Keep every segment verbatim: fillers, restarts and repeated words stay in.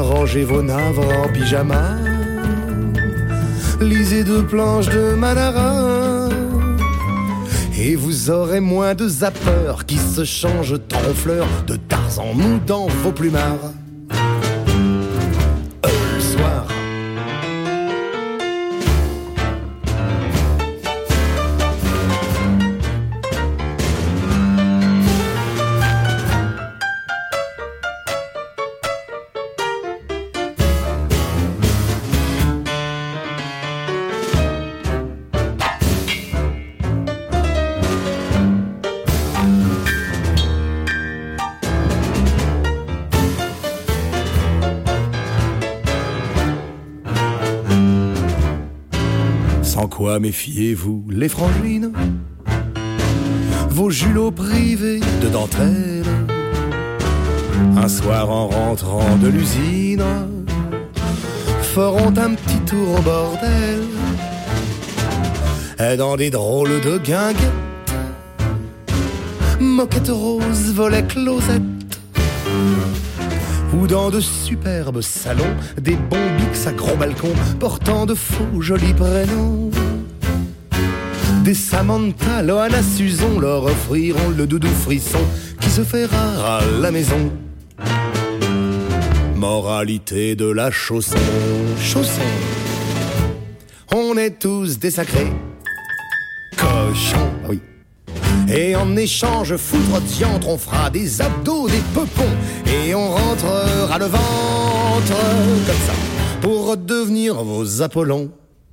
rangez vos navres en pyjama, lisez deux planches de Manara, et vous aurez moins de zappeurs qui se changent en fleurs de Tarzan mou dans vos plumards. Euh, le soir, quoi méfiez-vous les frangines, vos julots privés de dentelle, un soir en rentrant de l'usine, feront un petit tour au bordel, et dans des drôles de guinguettes, moquettes roses, volets closettes, ou dans de superbes salons, des bons bics à gros balcons, portant de faux jolis prénoms. Des Samantha, Loana, Suzon leur offriront le doudou frisson qui se fait rare à la maison. Moralité de la chanson, chanson. On est tous des sacrés cochons, oui. Et en échange, foudre diantre, on fera des abdos, des peupons, et on rentrera le ventre comme ça pour redevenir vos Apollons.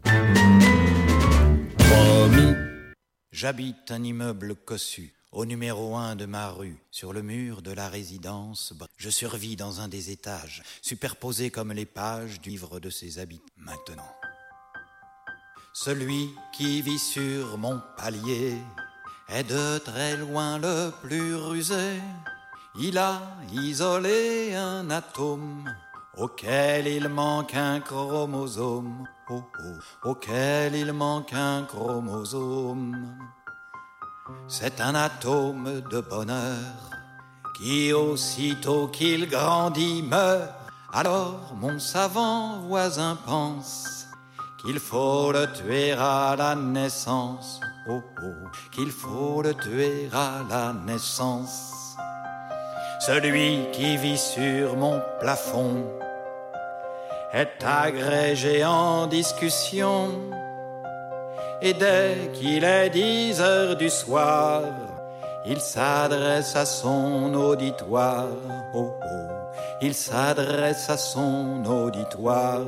Promis. J'habite un immeuble cossu, au numéro un de ma rue, sur le mur de la résidence. Je survis dans un des étages, superposés comme les pages du livre de ses habitants. Maintenant, celui qui vit sur mon palier est de très loin le plus rusé. Il a isolé un atome auquel il manque un chromosome. Oh, oh, auquel il manque un chromosome. C'est un atome de bonheur qui aussitôt qu'il grandit meurt. Alors mon savant voisin pense qu'il faut le tuer à la naissance. Oh, oh, qu'il faut le tuer à la naissance. Celui qui vit sur mon plafond est agrégé en discussion, et dès qu'il est dix heures du soir, il s'adresse à son auditoire. Oh, oh, il s'adresse à son auditoire.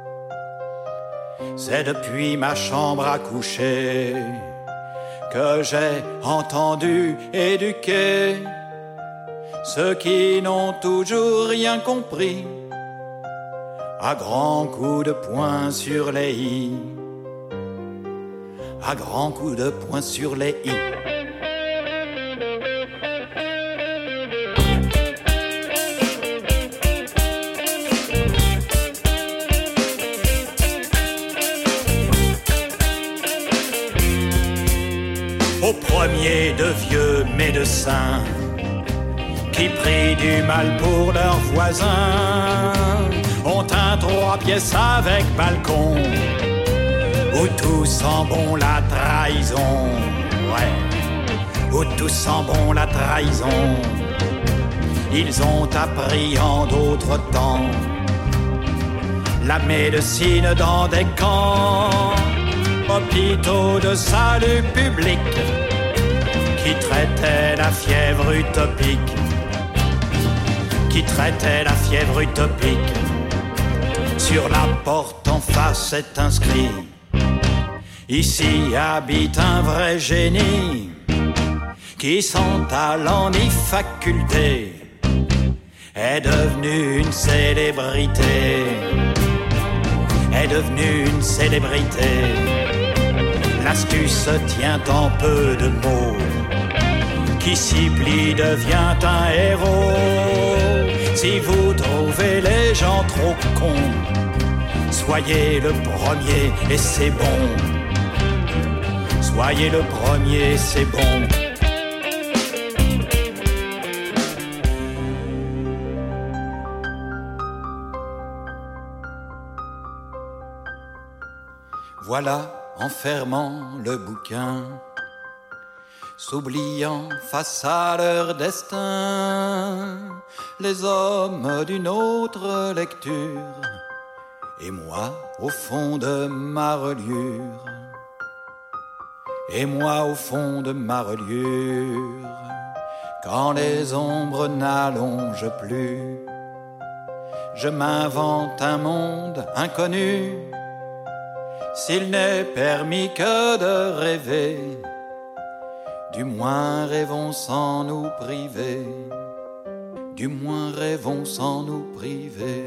C'est depuis ma chambre à coucher que j'ai entendu éduquer ceux qui n'ont toujours rien compris, à grands coups de poing sur les i, à grands coups de poing sur les i. Au premier de vieux médecins qui prient du mal pour leurs voisins, ont un trois pièces avec balcon, où tout sent bon la trahison, ouais, où tout sent bon la trahison. Ils ont appris en d'autres temps la médecine dans des camps, hôpitaux de salut public qui traitaient la fièvre utopique, qui traitait la fièvre utopique. Sur la porte en face est inscrit: ici habite un vrai génie, qui sans talent ni faculté est devenu une célébrité, est devenu une célébrité. L'astuce tient en peu de mots, qui s'y plie devient un héros. Si vous trouvez les gens trop cons, soyez le premier et c'est bon. Soyez le premier, c'est bon. Voilà, en fermant le bouquin, s'oubliant face à leur destin, les hommes d'une autre lecture, et moi au fond de ma reliure, et moi au fond de ma reliure, quand les ombres n'allongent plus, je m'invente un monde inconnu, s'il n'est permis que de rêver, du moins rêvons sans nous priver, du moins rêvons sans nous priver.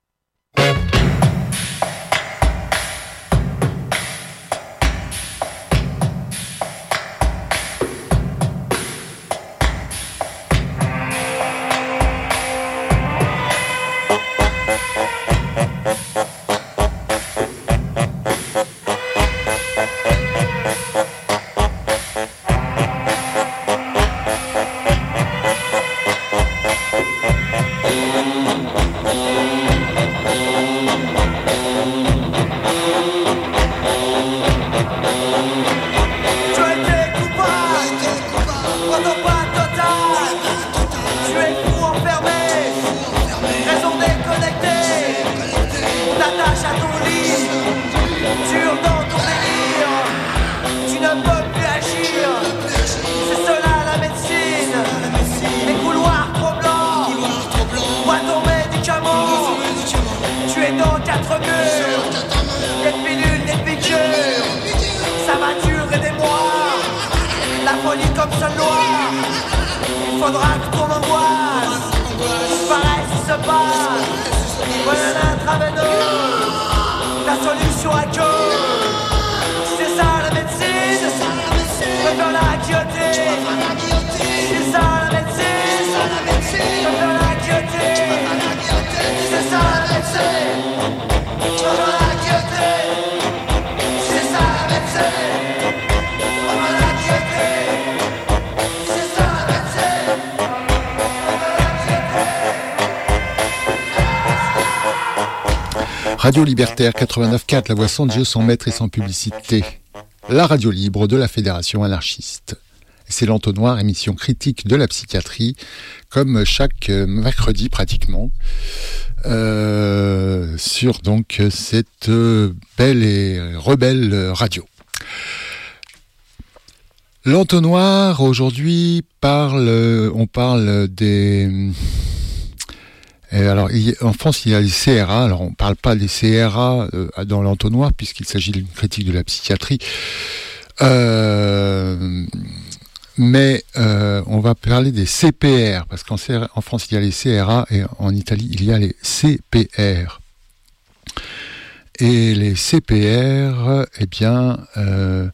Radio Libertaire quatre-vingt-neuf quatre, la voix sans Dieu, sans maître et sans publicité. La radio libre de la Fédération anarchiste. C'est l'Entonnoir, émission critique de la psychiatrie, comme chaque mercredi pratiquement, euh, sur donc cette belle et rebelle radio. L'Entonnoir, aujourd'hui, parle, on parle des... Et alors, en France, il y a les C R A. Alors, on ne parle pas des C R A euh, dans l'Entonnoir, puisqu'il s'agit d'une critique de la psychiatrie. Euh, mais euh, on va parler des C P R, parce qu'en en France, il y a les C R A, et en Italie, il y a les C P R. Et les C P R, eh bien, euh,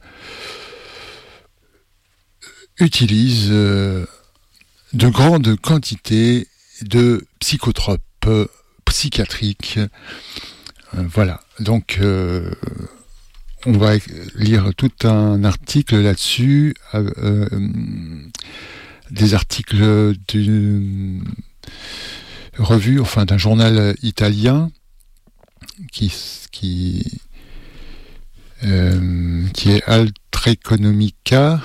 utilisent euh, de grandes quantités de psychotropes euh, psychiatriques. Euh, voilà. Donc, euh, on va lire tout un article là-dessus, euh, euh, des articles d'une revue, enfin d'un journal italien qui qui euh, qui est Altreconomica.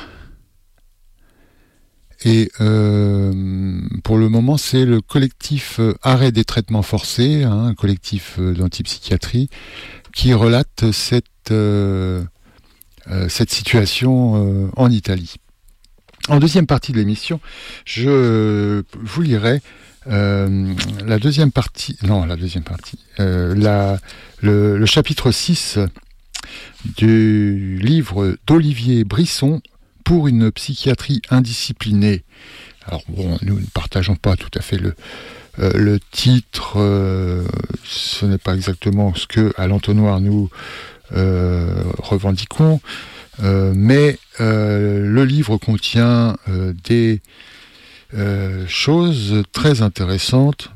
Et euh, pour le moment, c'est le collectif euh, Arrêt des traitements forcés, hein, un collectif euh, d'antipsychiatrie, qui relate cette, euh, euh, cette situation euh, en Italie. En deuxième partie de l'émission, je vous lirai euh, la deuxième partie, non, la deuxième partie, euh, la, le, le chapitre six du livre d'Olivier Brisson, Pour une psychiatrie indisciplinée. Alors bon, nous ne partageons pas tout à fait le, euh, le titre, euh, ce n'est pas exactement ce que à l'Entonnoir nous euh, revendiquons, euh, mais euh, le livre contient euh, des euh, choses très intéressantes.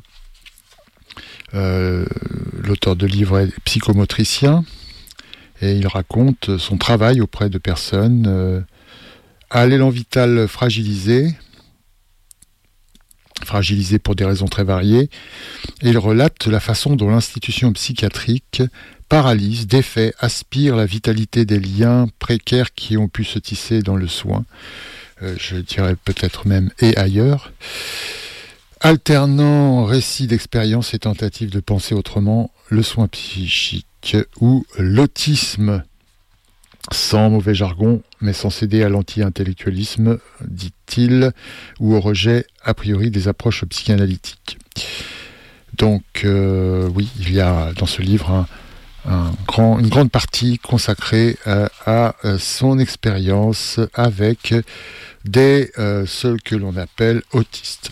Euh, l'auteur de livre est psychomotricien et il raconte son travail auprès de personnes euh, à l'élan vital fragilisé, fragilisé pour des raisons très variées. Et il relate la façon dont l'institution psychiatrique paralyse, défait, aspire la vitalité des liens précaires qui ont pu se tisser dans le soin. Euh, je dirais peut-être même et ailleurs. Alternant récits d'expérience et tentatives de penser autrement, le soin psychique ou l'autisme, sans mauvais jargon, mais sans céder à l'anti-intellectualisme, dit-il, ou au rejet a priori des approches psychanalytiques. Donc, euh, oui, il y a dans ce livre un, un grand, une grande partie consacrée euh, à euh, son expérience avec des euh, ceux que l'on appelle autistes.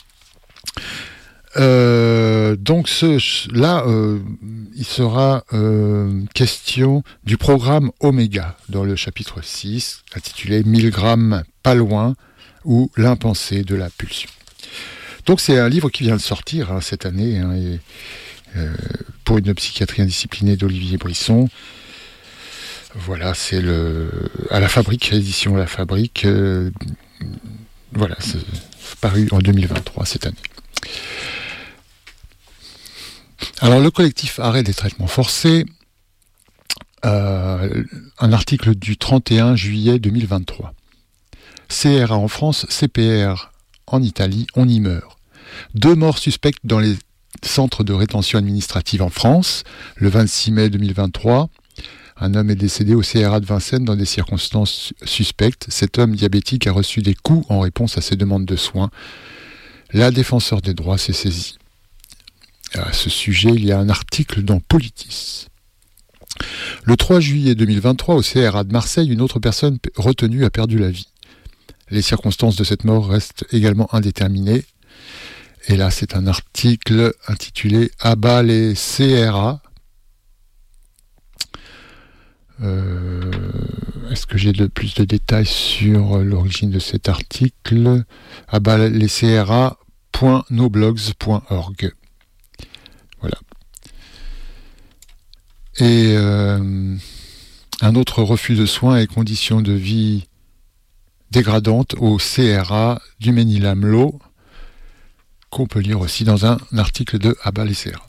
Euh, donc ce, là, euh, il sera euh, question du programme Oméga dans le chapitre six, intitulé mille grammes pas loin ou l'impensé de la pulsion. Donc c'est un livre qui vient de sortir hein, cette année hein, et, euh, pour une psychiatrie indisciplinée d'Olivier Brisson. Voilà, c'est le à la Fabrique, édition La Fabrique. Euh, voilà, c'est paru en deux mille vingt-trois cette année. Alors le collectif Arrêt des traitements forcés, euh, un article du trente et un juillet deux mille vingt-trois. C R A en France, C P R en Italie, on y meurt. Deux morts suspectes dans les centres de rétention administrative en France, le vingt-six mai deux mille vingt-trois. Un homme est décédé au C R A de Vincennes dans des circonstances suspectes. Cet homme diabétique a reçu des coups en réponse à ses demandes de soins. La défenseur des droits s'est saisie. À ce sujet, il y a un article dans Politis. Le trois juillet deux mille vingt-trois, au C R A de Marseille, une autre personne retenue a perdu la vie. Les circonstances de cette mort restent également indéterminées. Et là, c'est un article intitulé « À bas les C R A ». Euh, est-ce que j'ai de, plus de détails sur l'origine de cet article ? À bas les C R A point noblogs point org. Voilà. Et euh, un autre refus de soins et conditions de vie dégradantes au C R A du Mesnil-Amelot, qu'on peut lire aussi dans un article de Abba les C R A.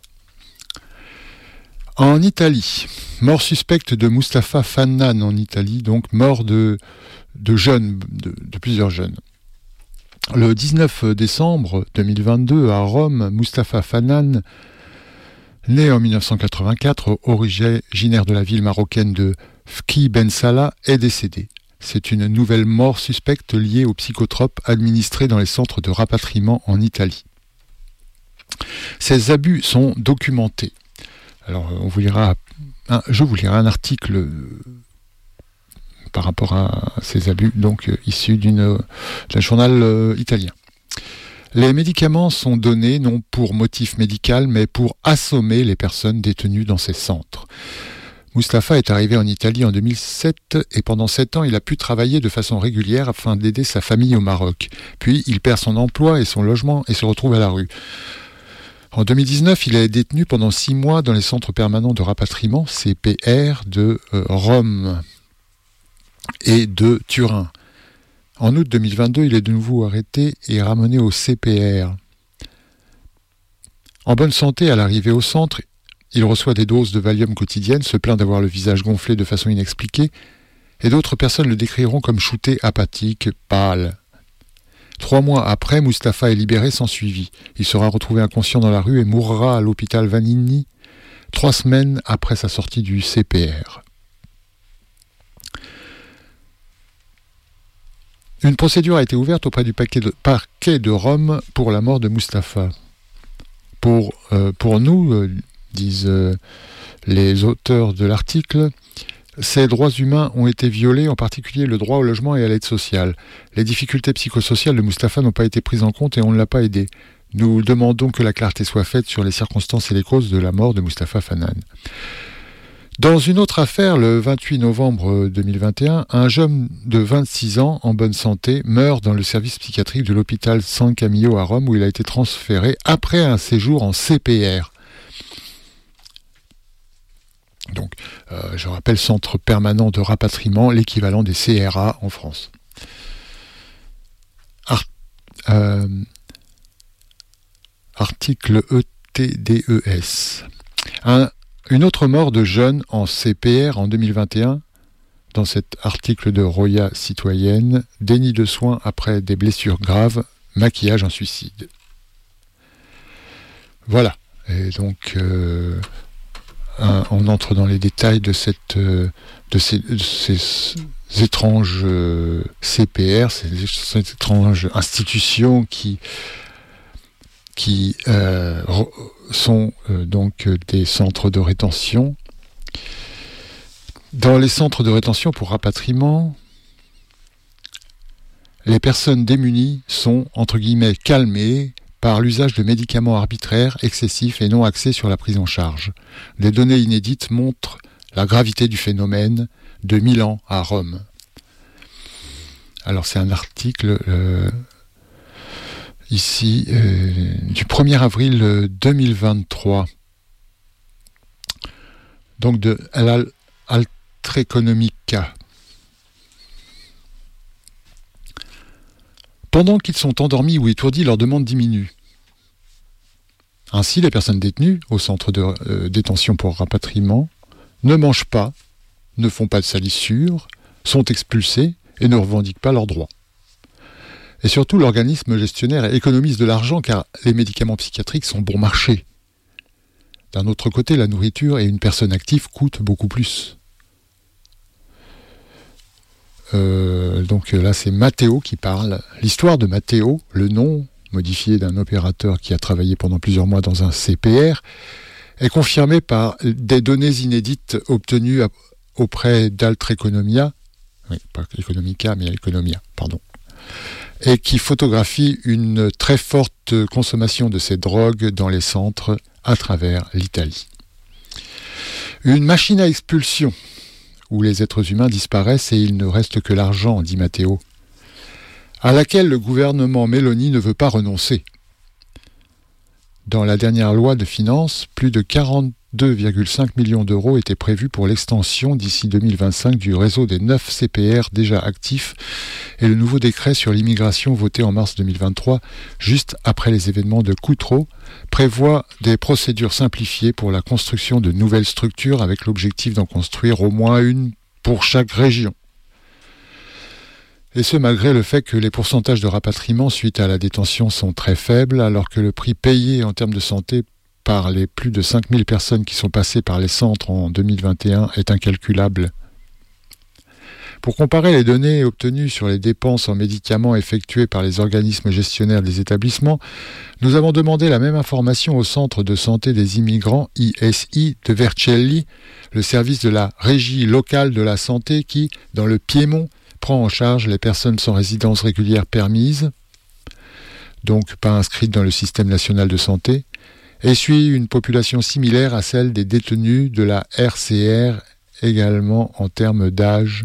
En Italie, mort suspecte de Mustapha Fannan en Italie, donc mort de, de jeunes, de, de plusieurs jeunes. Le dix-neuf décembre deux mille vingt-deux, à Rome, Mustapha Fannan, né en mille neuf cent quatre-vingt-quatre, originaire de la ville marocaine de Fki Ben Salah, est décédé. C'est une nouvelle mort suspecte liée aux psychotropes administrés dans les centres de rapatriement en Italie. Ces abus sont documentés. Alors, on vous lira un, je vous lirai un article euh, par rapport à ces abus, donc euh, issu d'une, d'un journal euh, italien. Les médicaments sont donnés non pour motif médical, mais pour assommer les personnes détenues dans ces centres. Mustapha est arrivé en Italie en deux mille sept et pendant sept ans, il a pu travailler de façon régulière afin d'aider sa famille au Maroc. Puis, il perd son emploi et son logement et se retrouve à la rue. En deux mille dix-neuf, il est détenu pendant six mois dans les centres permanents de rapatriement, C P R, de euh, Rome et de Turin. En août deux mille vingt-deux, il est de nouveau arrêté et ramené au C P R. En bonne santé, à l'arrivée au centre, il reçoit des doses de Valium quotidiennes, se plaint d'avoir le visage gonflé de façon inexpliquée, et d'autres personnes le décriront comme shooté, apathique, pâle. Trois mois après, Mustapha est libéré sans suivi. Il sera retrouvé inconscient dans la rue et mourra à l'hôpital Vanini, trois semaines après sa sortie du C P R. Une procédure a été ouverte auprès du parquet de, parquet de Rome pour la mort de Mustapha. Pour, euh, pour nous, euh, disent euh, les auteurs de l'article, ces droits humains ont été violés, en particulier le droit au logement et à l'aide sociale. Les difficultés psychosociales de Mustapha n'ont pas été prises en compte et on ne l'a pas aidé. Nous demandons que la clarté soit faite sur les circonstances et les causes de la mort de Mustapha Fannan. Dans une autre affaire, le vingt-huit novembre deux mille vingt et un, un jeune de vingt-six ans en bonne santé meurt dans le service psychiatrique de l'hôpital San Camillo à Rome où il a été transféré après un séjour en C P R. Donc, euh, je rappelle, centre permanent de rapatriement, l'équivalent des C R A en France. Ar- euh, article E T D E S. Un, une autre mort de jeune en C P R en deux mille vingt et un, dans cet article de Roya Citoyenne, déni de soins après des blessures graves, maquillage en suicide. Voilà. Et donc, euh, un, on entre dans les détails de, cette, euh, de, ces, de ces étranges euh, C P R, ces, ces étranges institutions qui, qui euh, sont euh, donc des centres de rétention. Dans les centres de rétention pour rapatriement, les personnes démunies sont, entre guillemets, calmées par l'usage de médicaments arbitraires, excessifs et non axés sur la prise en charge. Des données inédites montrent la gravité du phénomène de Milan à Rome. Alors c'est un article euh, ici euh, du premier avril deux mille vingt-trois, donc de Altreconomica. Pendant qu'ils sont endormis ou étourdis, leur demande diminue. Ainsi, les personnes détenues au centre de euh, détention pour rapatriement ne mangent pas, ne font pas de salissure, sont expulsées et ne revendiquent pas leurs droits. Et surtout, l'organisme gestionnaire économise de l'argent car les médicaments psychiatriques sont bon marché. D'un autre côté, la nourriture et une personne active coûtent beaucoup plus. Euh, donc là, c'est Matteo qui parle. L'histoire de Matteo, le nom modifié d'un opérateur qui a travaillé pendant plusieurs mois dans un C P R, est confirmée par des données inédites obtenues auprès d'Altreconomia, oui, pas Economica, mais Economia, pardon, et qui photographie une très forte consommation de ces drogues dans les centres à travers l'Italie. Une machine à expulsion, où les êtres humains disparaissent et il ne reste que l'argent, dit Matteo, à laquelle le gouvernement Meloni ne veut pas renoncer. Dans la dernière loi de finances, plus de quarante-deux virgule cinq millions d'euros étaient prévus pour l'extension d'ici deux mille vingt-cinq du réseau des neuf C P R déjà actifs et le nouveau décret sur l'immigration voté en mars deux mille vingt-trois, juste après les événements de Cutro, prévoit des procédures simplifiées pour la construction de nouvelles structures avec l'objectif d'en construire au moins une pour chaque région. Et ce, malgré le fait que les pourcentages de rapatriement suite à la détention sont très faibles, alors que le prix payé en termes de santé par les plus de cinq mille personnes qui sont passées par les centres en deux mille vingt et un est incalculable. Pour comparer les données obtenues sur les dépenses en médicaments effectuées par les organismes gestionnaires des établissements, nous avons demandé la même information au Centre de santé des immigrants I S I de Vercelli, le service de la Régie locale de la santé qui, dans le Piémont, prend en charge les personnes sans résidence régulière permise, donc pas inscrites dans le système national de santé, et suit une population similaire à celle des détenus de la R C R, également en termes d'âge,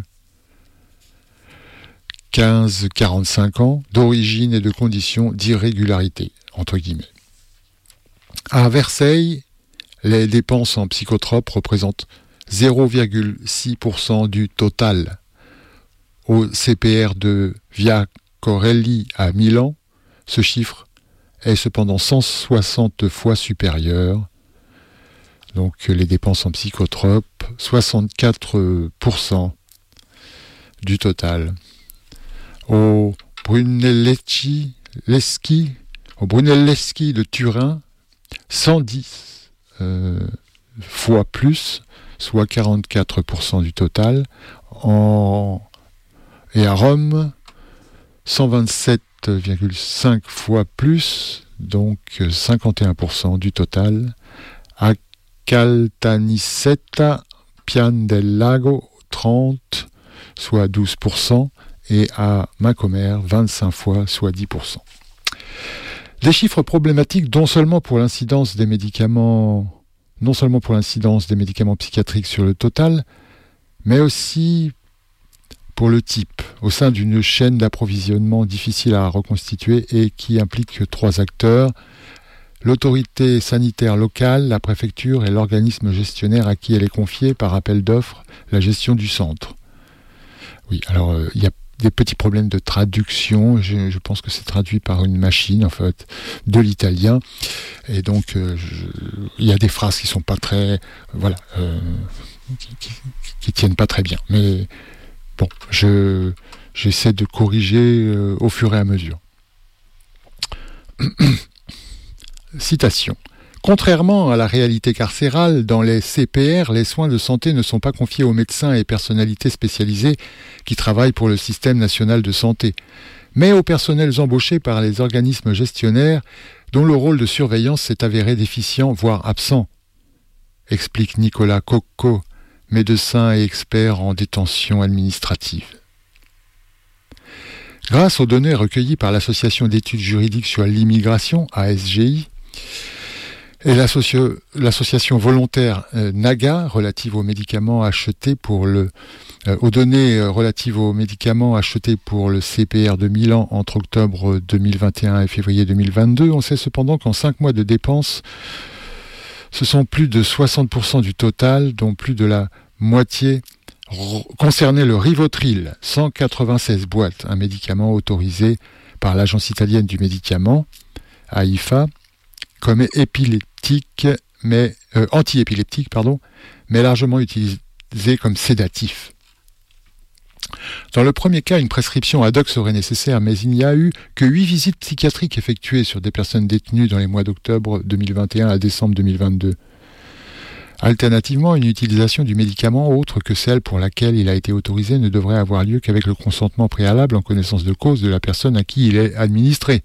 quinze à quarante-cinq ans, d'origine et de conditions d'irrégularité, entre guillemets. À Versailles, les dépenses en psychotropes représentent zéro virgule six pour cent du total. Au C P R de Via Corelli à Milan, ce chiffre est cependant cent soixante fois supérieur. Donc les dépenses en psychotropes, soixante-quatre pour cent du total. Au Brunelleschi, Leschi, au Brunelleschi de Turin, cent dix euh, fois plus, soit quarante-quatre pour cent du total. En Et à Rome, cent vingt-sept virgule cinq fois plus, donc cinquante et un pour cent du total. À Caltanissetta, Pian del Lago, trente, soit douze pour cent. Et à Macomer, vingt-cinq fois, soit dix pour cent. Des chiffres problématiques, non seulement pour l'incidence des médicaments, non seulement pour l'incidence des médicaments psychiatriques sur le total, mais aussi pour le type, au sein d'une chaîne d'approvisionnement difficile à reconstituer et qui implique trois acteurs, l'autorité sanitaire locale, la préfecture et l'organisme gestionnaire à qui elle est confiée par appel d'offres la gestion du centre. Oui, alors euh, il y a des petits problèmes de traduction. Je, je pense que c'est traduit par une machine, en fait, de l'italien. Et donc, euh, il y a des phrases qui sont pas très, voilà, euh, qui, qui, qui tiennent pas très bien. Mais bon, je, j'essaie de corriger euh, au fur et à mesure. Citation. Contrairement à la réalité carcérale, dans les C P R, les soins de santé ne sont pas confiés aux médecins et personnalités spécialisées qui travaillent pour le système national de santé, mais aux personnels embauchés par les organismes gestionnaires dont le rôle de surveillance s'est avéré déficient, voire absent, explique Nicolas Cocco, médecin et expert en détention administrative. Grâce aux données recueillies par l'Association d'études juridiques sur l'immigration, A S G I, et l'associo- l'association volontaire euh, NAGA, relative aux médicaments achetés pour le, euh, aux données euh, relatives aux médicaments achetés pour le C P R de Milan entre octobre deux mille vingt et un et février deux mille vingt-deux, on sait cependant qu'en cinq mois de dépenses, ce sont plus de soixante pour cent du total, dont plus de la moitié r- concernait le Rivotril, cent quatre-vingt-seize boîtes, un médicament autorisé par l'Agence italienne du médicament, A I F A, comme épileptique, mais euh, anti-épileptique, pardon, mais largement utilisé comme sédatif. Dans le premier cas, une prescription ad hoc serait nécessaire, mais il n'y a eu que huit visites psychiatriques effectuées sur des personnes détenues dans les mois d'octobre deux mille vingt et un à décembre deux mille vingt-deux. Alternativement, une utilisation du médicament autre que celle pour laquelle il a été autorisé ne devrait avoir lieu qu'avec le consentement préalable en connaissance de cause de la personne à qui il est administré.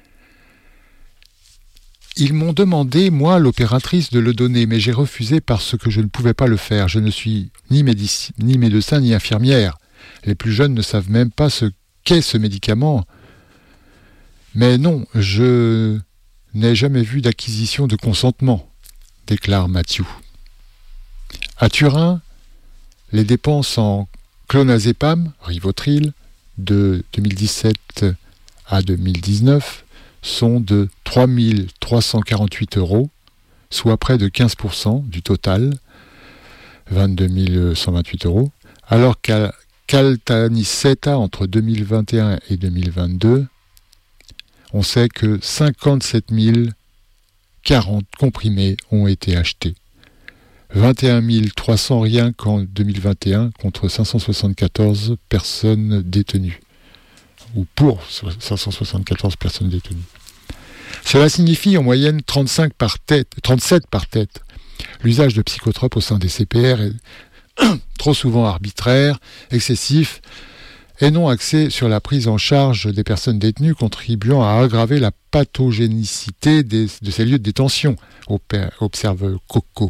Ils m'ont demandé, moi, l'opératrice, de le donner, mais j'ai refusé parce que je ne pouvais pas le faire. Je ne suis ni, médici- ni médecin ni infirmière. Les plus jeunes ne savent même pas ce qu'est ce médicament. Mais non, je n'ai jamais vu d'acquisition de consentement, déclare Mathieu. À Turin, les dépenses en clonazepam, Rivotril, de deux mille dix-sept à deux mille dix-neuf, sont de trois mille trois cent quarante-huit euros, soit près de quinze pour cent du total, vingt-deux mille cent vingt-huit euros, alors qu'à Caltanissetta, entre deux mille vingt et un et deux mille vingt-deux, on sait que cinquante-sept mille quarante comprimés ont été achetés. vingt et un mille trois cents rien qu'en deux mille vingt et un, contre cinq cent soixante-quatorze personnes détenues. Ou pour cinq cent soixante-quatorze personnes détenues. Cela signifie en moyenne trente-cinq par tête, trente-sept par tête. L'usage de psychotropes au sein des C P R est trop souvent arbitraire, excessif, et non axé sur la prise en charge des personnes détenues, contribuant à aggraver la pathogénicité des, de ces lieux de détention, observe Cocco.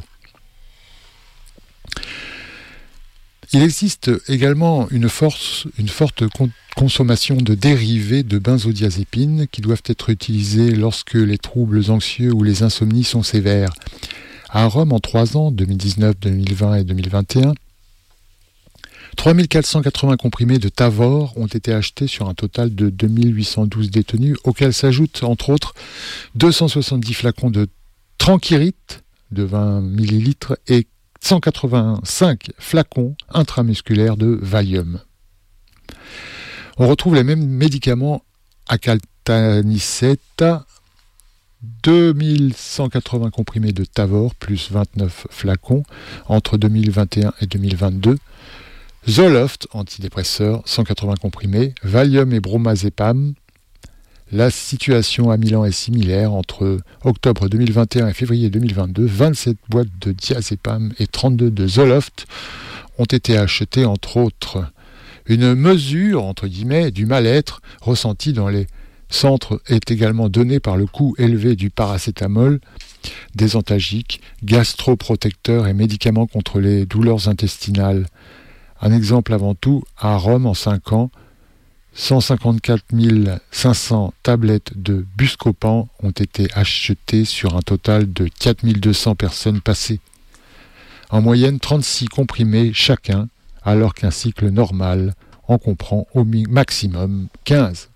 Il existe également une, force, une forte con- consommation de dérivés de benzodiazépines qui doivent être utilisés lorsque les troubles anxieux ou les insomnies sont sévères. À Rome, en trois ans, deux mille dix-neuf, deux mille vingt et deux mille vingt et un, trois mille quatre cent quatre-vingts comprimés de Tavor ont été achetés sur un total de deux mille huit cent douze détenus, auxquels s'ajoutent, entre autres, deux cent soixante-dix flacons de Tranquirite de vingt millilitres et cent quatre-vingt-cinq flacons intramusculaires de Valium. On retrouve les mêmes médicaments à Caltanissetta, deux mille cent quatre-vingts comprimés de Tavor plus vingt-neuf flacons entre deux mille vingt et un et deux mille vingt-deux, Zoloft, antidépresseur, cent quatre-vingts comprimés, Valium et Bromazepam. La situation à Milan est similaire. Entre octobre deux mille vingt et un et février deux mille vingt-deux, vingt-sept boîtes de diazépam et trente-deux de Zoloft ont été achetées, entre autres. Une mesure, entre guillemets, du mal-être ressenti dans les centres est également donnée par le coût élevé du paracétamol, des antalgiques, gastroprotecteurs et médicaments contre les douleurs intestinales. Un exemple avant tout, à Rome, en cinq ans, cent cinquante-quatre mille cinq cents tablettes de Buscopan ont été achetées sur un total de quatre mille deux cents personnes passées. En moyenne, trente-six comprimés chacun, alors qu'un cycle normal en comprend au maximum quinze.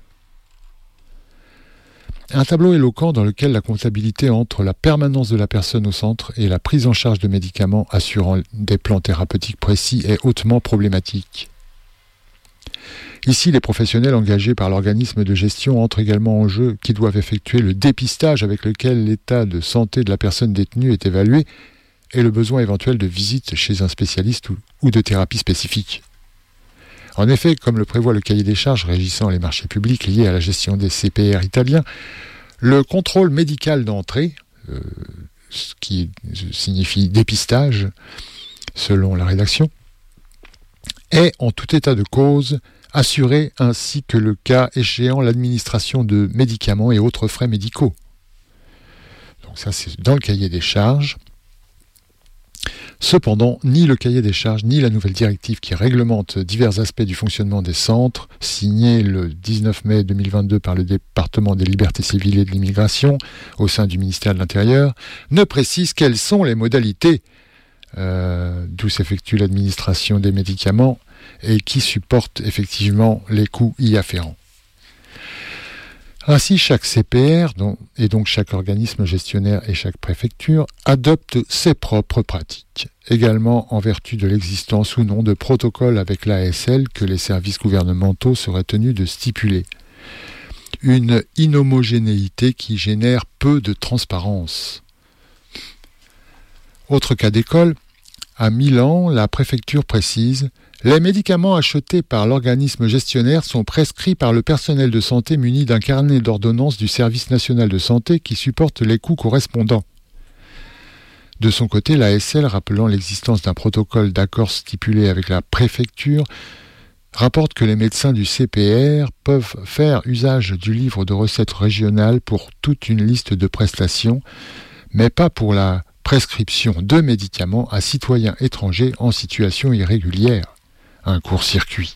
Un tableau éloquent dans lequel la comptabilité entre la permanence de la personne au centre et la prise en charge de médicaments assurant des plans thérapeutiques précis est hautement problématique. Ici, les professionnels engagés par l'organisme de gestion entrent également en jeu, qui doivent effectuer le dépistage avec lequel l'état de santé de la personne détenue est évalué et le besoin éventuel de visite chez un spécialiste ou, ou de thérapie spécifique. En effet, comme le prévoit le cahier des charges régissant les marchés publics liés à la gestion des C P R italiens, le contrôle médical d'entrée, euh, ce qui signifie dépistage, selon la rédaction, est en tout état de cause assuré ainsi que le cas échéant l'administration de médicaments et autres frais médicaux. Donc ça c'est dans le cahier des charges. Cependant, ni le cahier des charges, ni la nouvelle directive qui réglemente divers aspects du fonctionnement des centres, signée le dix-neuf mai deux mille vingt-deux par le département des libertés civiles et de l'immigration au sein du ministère de l'Intérieur, ne précise quelles sont les modalités euh, d'où s'effectue l'administration des médicaments et qui supporte effectivement les coûts y afférents. Ainsi, chaque C P R, dont, et donc chaque organisme gestionnaire et chaque préfecture, adopte ses propres pratiques, également en vertu de l'existence ou non de protocoles avec l'A S L que les services gouvernementaux seraient tenus de stipuler. Une inhomogénéité qui génère peu de transparence. Autre cas d'école, à Milan, la préfecture précise « Les médicaments achetés par l'organisme gestionnaire sont prescrits par le personnel de santé muni d'un carnet d'ordonnance du Service national de santé qui supporte les coûts correspondants. » De son côté, l'A S L, rappelant l'existence d'un protocole d'accord stipulé avec la préfecture, rapporte que les médecins du C P R peuvent faire usage du livre de recettes régionales pour toute une liste de prestations, mais pas pour la prescription de médicaments à citoyens étrangers en situation irrégulière. Un court-circuit.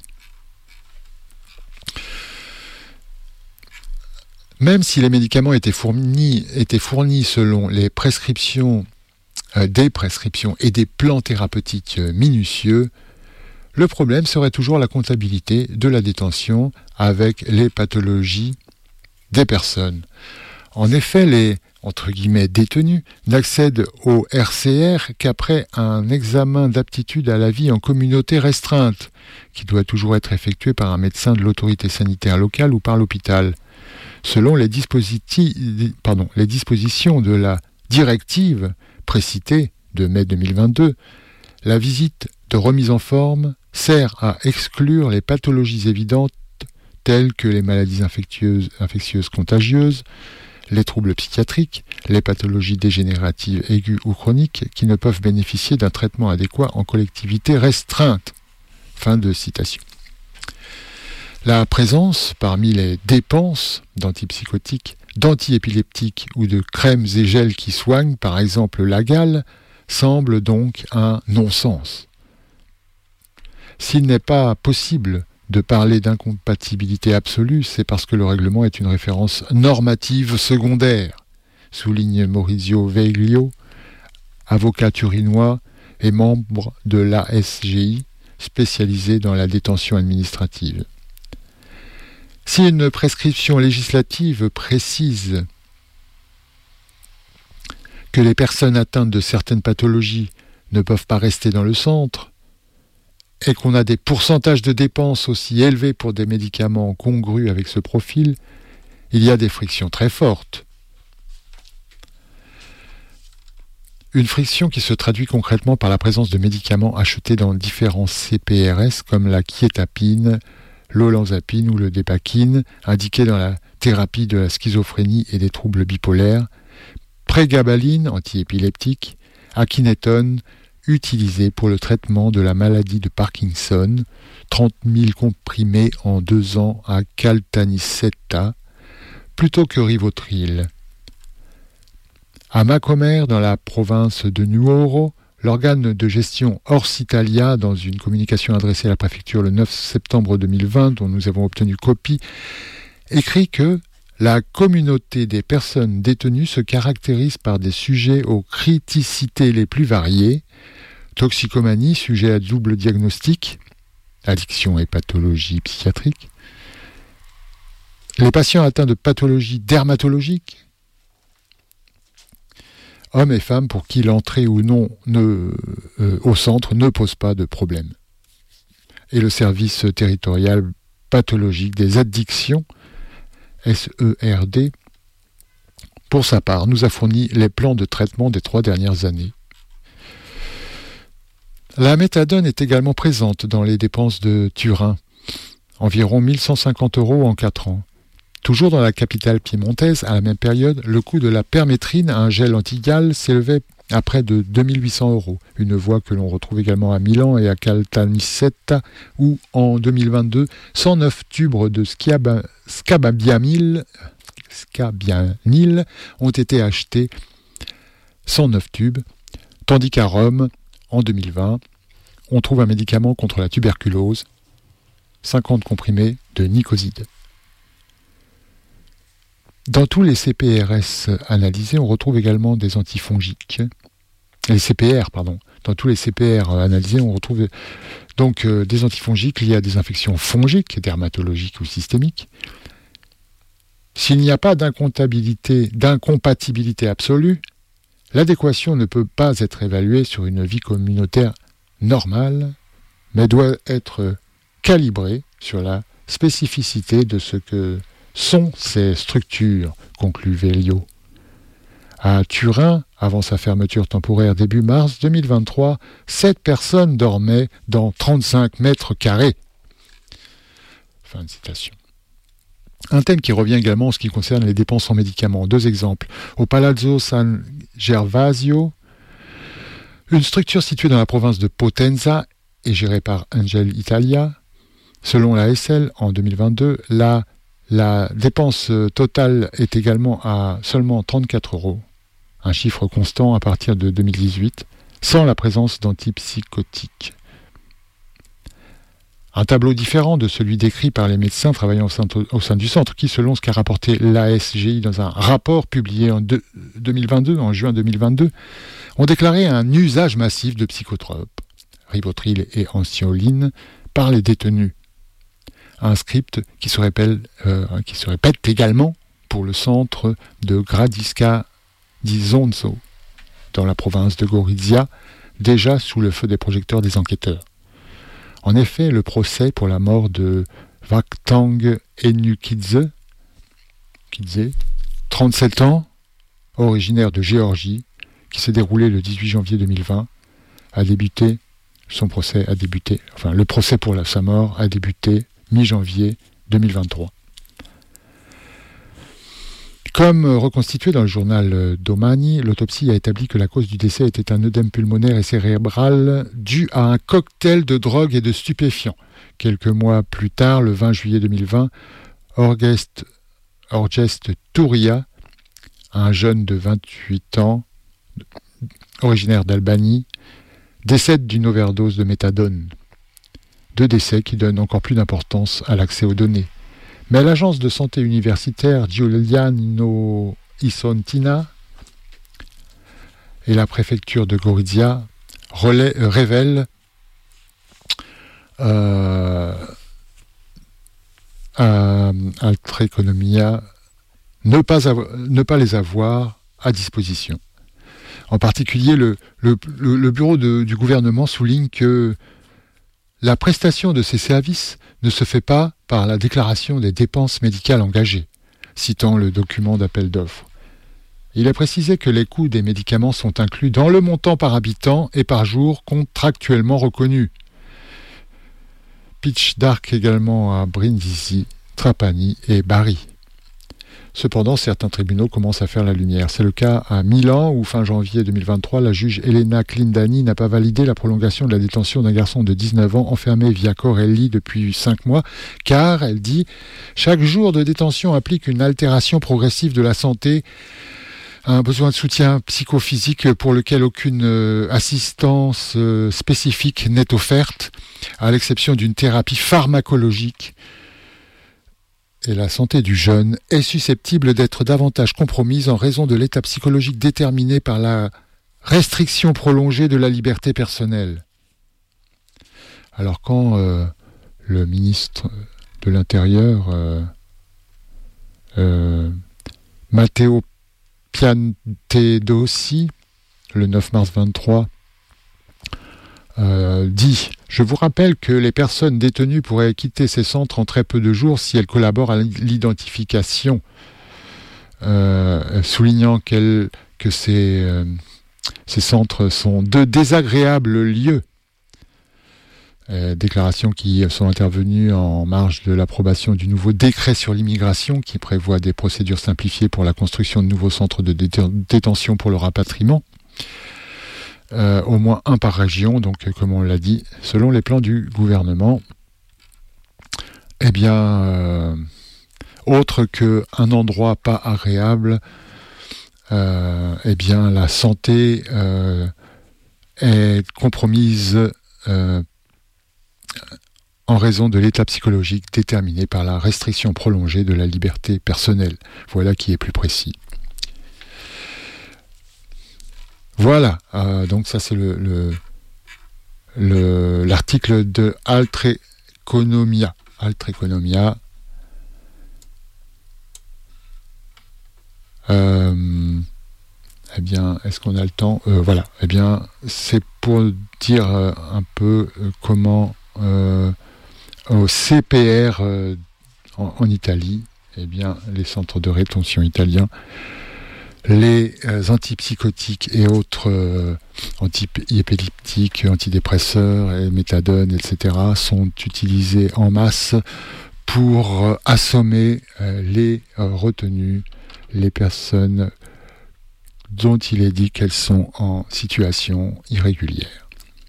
Même si les médicaments étaient fournis, étaient fournis selon les prescriptions, euh, des prescriptions et des plans thérapeutiques euh, minutieux, le problème serait toujours la comptabilité de la détention avec les pathologies des personnes. En effet, les entre guillemets détenus n'accèdent au R C R qu'après un examen d'aptitude à la vie en communauté restreinte, qui doit toujours être effectué par un médecin de l'autorité sanitaire locale ou par l'hôpital. Selon les, dispositi- pardon, les dispositions de la directive précitée de mai deux mille vingt-deux, la visite de remise en forme sert à exclure les pathologies évidentes telles que les maladies infectieuses, infectieuses contagieuses, les troubles psychiatriques, les pathologies dégénératives aiguës ou chroniques qui ne peuvent bénéficier d'un traitement adéquat en collectivité restreinte. Fin de citation. La présence, parmi les dépenses d'antipsychotiques, d'antiépileptiques ou de crèmes et gels qui soignent, par exemple la gale, semble donc un non-sens. S'il n'est pas possible de parler d'incompatibilité absolue, c'est parce que le règlement est une référence normative secondaire, souligne Maurizio Veglio, avocat turinois et membre de l'A S G I, spécialisé dans la détention administrative. Si une prescription législative précise que les personnes atteintes de certaines pathologies ne peuvent pas rester dans le centre, et qu'on a des pourcentages de dépenses aussi élevés pour des médicaments congrus avec ce profil, il y a des frictions très fortes. Une friction qui se traduit concrètement par la présence de médicaments achetés dans différents C P R S comme la quiétapine, l'olanzapine ou le dépakine, indiqués dans la thérapie de la schizophrénie et des troubles bipolaires, prégabaline, antiépileptique, akinétone, utilisé pour le traitement de la maladie de Parkinson, trente mille comprimés en deux ans à Caltanissetta, plutôt que Rivotril. À Macomer, dans la province de Nuoro, l'organe de gestion Orsitalia, dans une communication adressée à la préfecture le neuf septembre deux mille vingt, dont nous avons obtenu copie, écrit que la communauté des personnes détenues se caractérise par des sujets aux criticités les plus variées, toxicomanie, sujet à double diagnostic, addiction et pathologie psychiatrique, les patients atteints de pathologies dermatologiques, hommes et femmes pour qui l'entrée ou non ne, euh, au centre ne pose pas de problème. Et le service territorial pathologiques des addictions, S E R D, pour sa part, nous a fourni les plans de traitement des trois dernières années. La méthadone est également présente dans les dépenses de Turin, environ mille cent cinquante euros en quatre ans. Toujours dans la capitale piémontaise, à la même période, le coût de la permétrine, un gel anti-gale, s'élevait à près de deux mille huit cents euros. Une voie que l'on retrouve également à Milan et à Caltanissetta, où en deux mille vingt-deux, cent neuf tubes de sciab- scababianil, scabianil ont été achetés, cent neuf tubes, tandis qu'à Rome, en deux mille vingt, on trouve un médicament contre la tuberculose, cinquante comprimés de nicoside. Dans tous les C P R S analysés, on retrouve également des antifongiques. Les C P R, pardon. Dans tous les C P R analysés, on retrouve donc euh, des antifongiques liés à des infections fongiques, dermatologiques ou systémiques. S'il n'y a pas d'incompatibilité, d'incompatibilité absolue, l'adéquation ne peut pas être évaluée sur une vie communautaire normale, mais doit être calibrée sur la spécificité de ce que sont ces structures, conclut Veillot. À Turin, avant sa fermeture temporaire début mars deux mille vingt-trois, sept personnes dormaient dans trente-cinq mètres carrés. Fin de citation. Un thème qui revient également en ce qui concerne les dépenses en médicaments. Deux exemples. Au Palazzo San Gervasio, une structure située dans la province de Potenza et gérée par Angel Italia, selon la S L, en deux mille vingt-deux, la, la dépense totale est également à seulement trente-quatre euros, un chiffre constant à partir de deux mille dix-huit, sans la présence d'antipsychotiques. Un tableau différent de celui décrit par les médecins travaillant au sein, au sein du centre, qui, selon ce qu'a rapporté l'A S G I dans un rapport publié en deux, deux mille vingt-deux, en juin deux mille vingt-deux, ont déclaré un usage massif de psychotropes, ribotril et anxiolyne, par les détenus. Un script qui se répète, euh, qui se répète également pour le centre de Gradisca di Zonzo, dans la province de Gorizia, déjà sous le feu des projecteurs des enquêteurs. En effet, le procès pour la mort de Vakhtang Enukidze, Kidze, trente-sept ans, originaire de Géorgie, qui s'est déroulé le dix-huit janvier deux mille vingt, a débuté, son procès a débuté, enfin le procès pour la, sa mort a débuté mi-janvier deux mille vingt-trois. Comme reconstitué dans le journal Domani, l'autopsie a établi que la cause du décès était un œdème pulmonaire et cérébral dû à un cocktail de drogue et de stupéfiants. Quelques mois plus tard, le vingt juillet deux mille vingt, Orgest, Orgest Touria, un jeune de vingt-huit ans, originaire d'Albanie, décède d'une overdose de méthadone. Deux décès qui donnent encore plus d'importance à l'accès aux données. Mais l'agence de santé universitaire Giuliano Isontina et la préfecture de Gorizia relais, euh, révèlent euh, à Altreconomia ne pas, avoir, ne pas les avoir à disposition. En particulier, le, le, le, le bureau de, du gouvernement souligne que la prestation de ces services ne se fait pas par la déclaration des dépenses médicales engagées, citant le document d'appel d'offres. Il est précisé que les coûts des médicaments sont inclus dans le montant par habitant et par jour contractuellement reconnu. Pitch dark également à Brindisi, Trapani et Bari. Cependant, certains tribunaux commencent à faire la lumière. C'est le cas à Milan, où fin janvier deux mille vingt-trois, la juge Elena Clindani n'a pas validé la prolongation de la détention d'un garçon de dix-neuf ans enfermé via Corelli depuis cinq mois, car, elle dit, chaque jour de détention implique une altération progressive de la santé, un besoin de soutien psychophysique pour lequel aucune euh, assistance euh, spécifique n'est offerte, à l'exception d'une thérapie pharmacologique. Et la santé du jeune est susceptible d'être davantage compromise en raison de l'état psychologique déterminé par la restriction prolongée de la liberté personnelle. Alors quand euh, le ministre de l'Intérieur, euh, euh, Matteo Piantedosi, le neuf mars vingt-trois, euh, dit « Je vous rappelle que les personnes détenues pourraient quitter ces centres en très peu de jours si elles collaborent à l'identification, euh, soulignant qu'elle, que ces, euh, ces centres sont de désagréables lieux. » Euh, déclarations qui sont intervenues en marge de l'approbation du nouveau décret sur l'immigration qui prévoit des procédures simplifiées pour la construction de nouveaux centres de dé- détention pour le rapatriement. Euh, au moins un par région, donc comme on l'a dit, selon les plans du gouvernement. Eh bien, euh, autre qu'un endroit pas agréable, euh, eh bien la santé euh, est compromise euh, en raison de l'état psychologique déterminé par la restriction prolongée de la liberté personnelle. Voilà qui est plus précis. Voilà, euh, donc ça c'est le, le, le, l'article de Altre Economia. Altre Economia. Euh, eh bien, est-ce qu'on a le temps ? euh, Voilà, eh bien, c'est pour dire euh, un peu euh, comment... Euh, au C P R euh, en, en Italie, eh bien, les centres de rétention italiens, les euh, antipsychotiques et autres euh, anti-épileptiques, antidépresseurs, et méthadone, et cetera, sont utilisés en masse pour euh, assommer euh, les euh, retenus, les personnes dont il est dit qu'elles sont en situation irrégulière.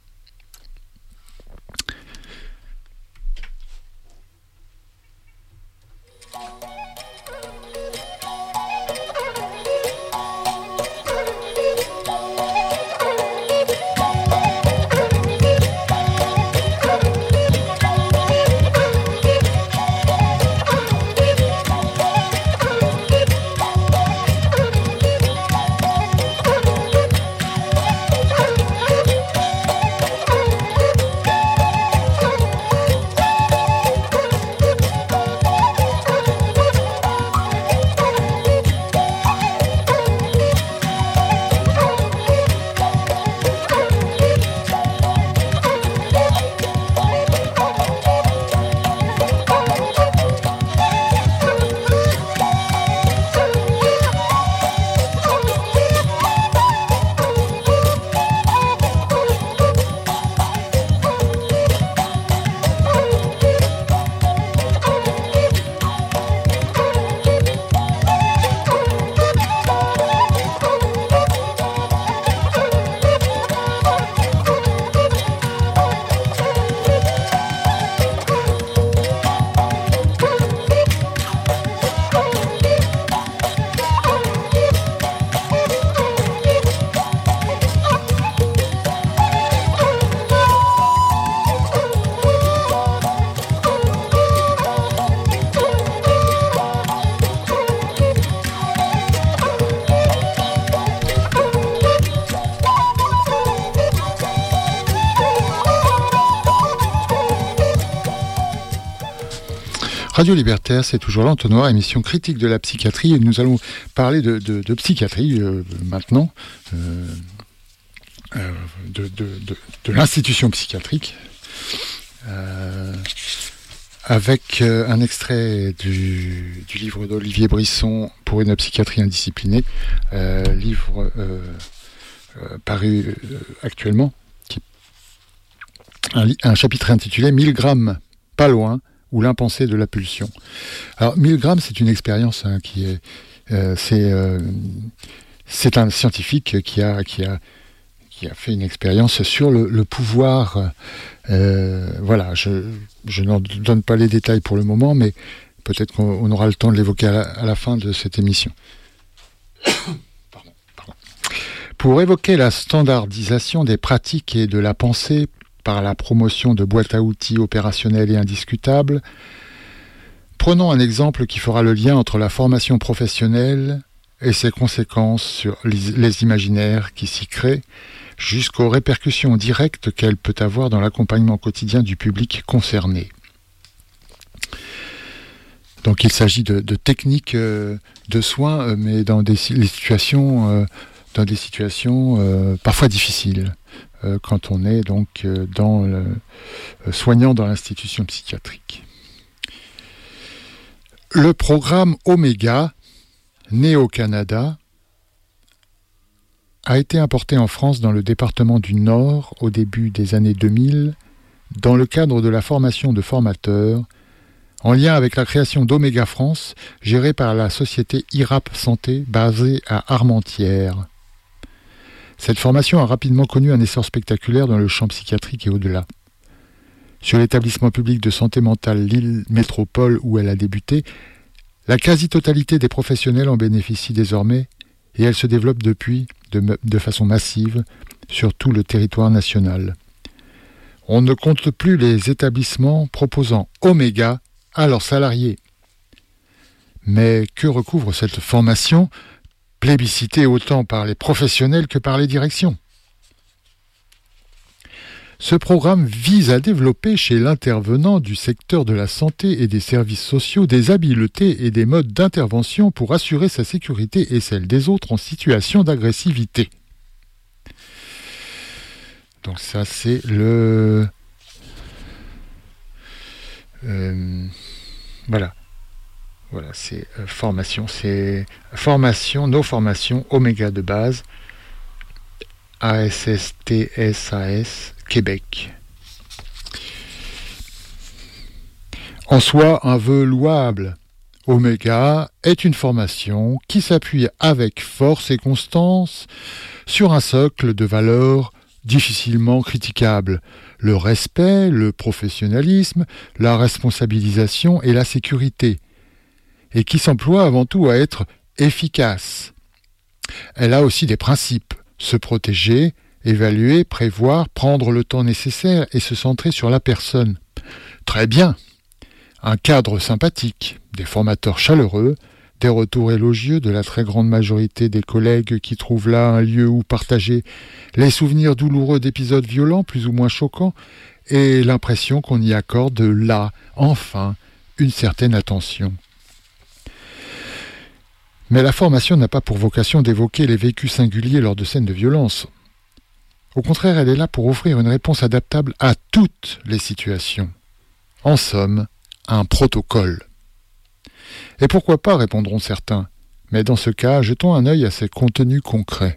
Radio Libertaire, c'est toujours l'entonnoir, émission critique de la psychiatrie. Et nous allons parler de, de, de psychiatrie euh, maintenant, euh, euh, de, de, de, de l'institution psychiatrique, euh, avec euh, un extrait du, du livre d'Olivier Brisson pour une psychiatrie indisciplinée, euh, livre euh, euh, paru euh, actuellement, qui, un, un chapitre intitulé « mille grammes, pas loin ». Ou l'impensé de la pulsion. Alors, mille grammes, c'est une expérience hein, qui est, euh, c'est, euh, c'est un scientifique qui a, qui a, qui a fait une expérience sur le, le pouvoir. Euh, voilà, je, je n'en donne pas les détails pour le moment, mais peut-être qu'on aura le temps de l'évoquer à la, à la fin de cette émission. Pardon, pardon. Pour évoquer la standardisation des pratiques et de la pensée par la promotion de boîtes à outils opérationnelles et indiscutables, prenons un exemple qui fera le lien entre la formation professionnelle et ses conséquences sur les, les imaginaires qui s'y créent, jusqu'aux répercussions directes qu'elle peut avoir dans l'accompagnement quotidien du public concerné. Donc il s'agit de, de techniques euh, de soins, euh, mais dans des, les situations, euh, dans des situations euh, parfois difficiles. euh, quand on est donc euh, dans le, euh, soignant dans l'institution psychiatrique. Le programme Omega, né au Canada, a été importé en France dans le département du Nord au début des années deux mille dans le cadre de la formation de formateurs en lien avec la création d'Omega France, gérée par la société I R A P Santé basée à Armentières. Cette formation a rapidement connu un essor spectaculaire dans le champ psychiatrique et au-delà. Sur l'établissement public de santé mentale Lille Métropole où elle a débuté, la quasi-totalité des professionnels en bénéficient désormais et elle se développe depuis de, de façon massive sur tout le territoire national. On ne compte plus les établissements proposant Omega à leurs salariés. Mais que recouvre cette formation, plébiscitée autant par les professionnels que par les directions ? Ce programme vise à développer chez l'intervenant du secteur de la santé et des services sociaux des habiletés et des modes d'intervention pour assurer sa sécurité et celle des autres en situation d'agressivité. Donc ça c'est le... Euh, voilà. Voilà, c'est euh, formation, c'est formation, nos formations Omega de base, A S S T S A S, Québec. En soi, un vœu louable. Omega est une formation qui s'appuie avec force et constance sur un socle de valeurs difficilement critiquables. Le respect, le professionnalisme, la responsabilisation et la sécurité. Et qui s'emploie avant tout à être efficace. Elle a aussi des principes. Se protéger, évaluer, prévoir, prendre le temps nécessaire et se centrer sur la personne. Très bien. Un cadre sympathique, des formateurs chaleureux, des retours élogieux de la très grande majorité des collègues qui trouvent là un lieu où partager les souvenirs douloureux d'épisodes violents plus ou moins choquants et l'impression qu'on y accorde là, enfin, une certaine attention. Mais la formation n'a pas pour vocation d'évoquer les vécus singuliers lors de scènes de violence. Au contraire, elle est là pour offrir une réponse adaptable à toutes les situations. En somme, un protocole. Et pourquoi pas, répondront certains. Mais dans ce cas, jetons un œil à ses contenus concrets.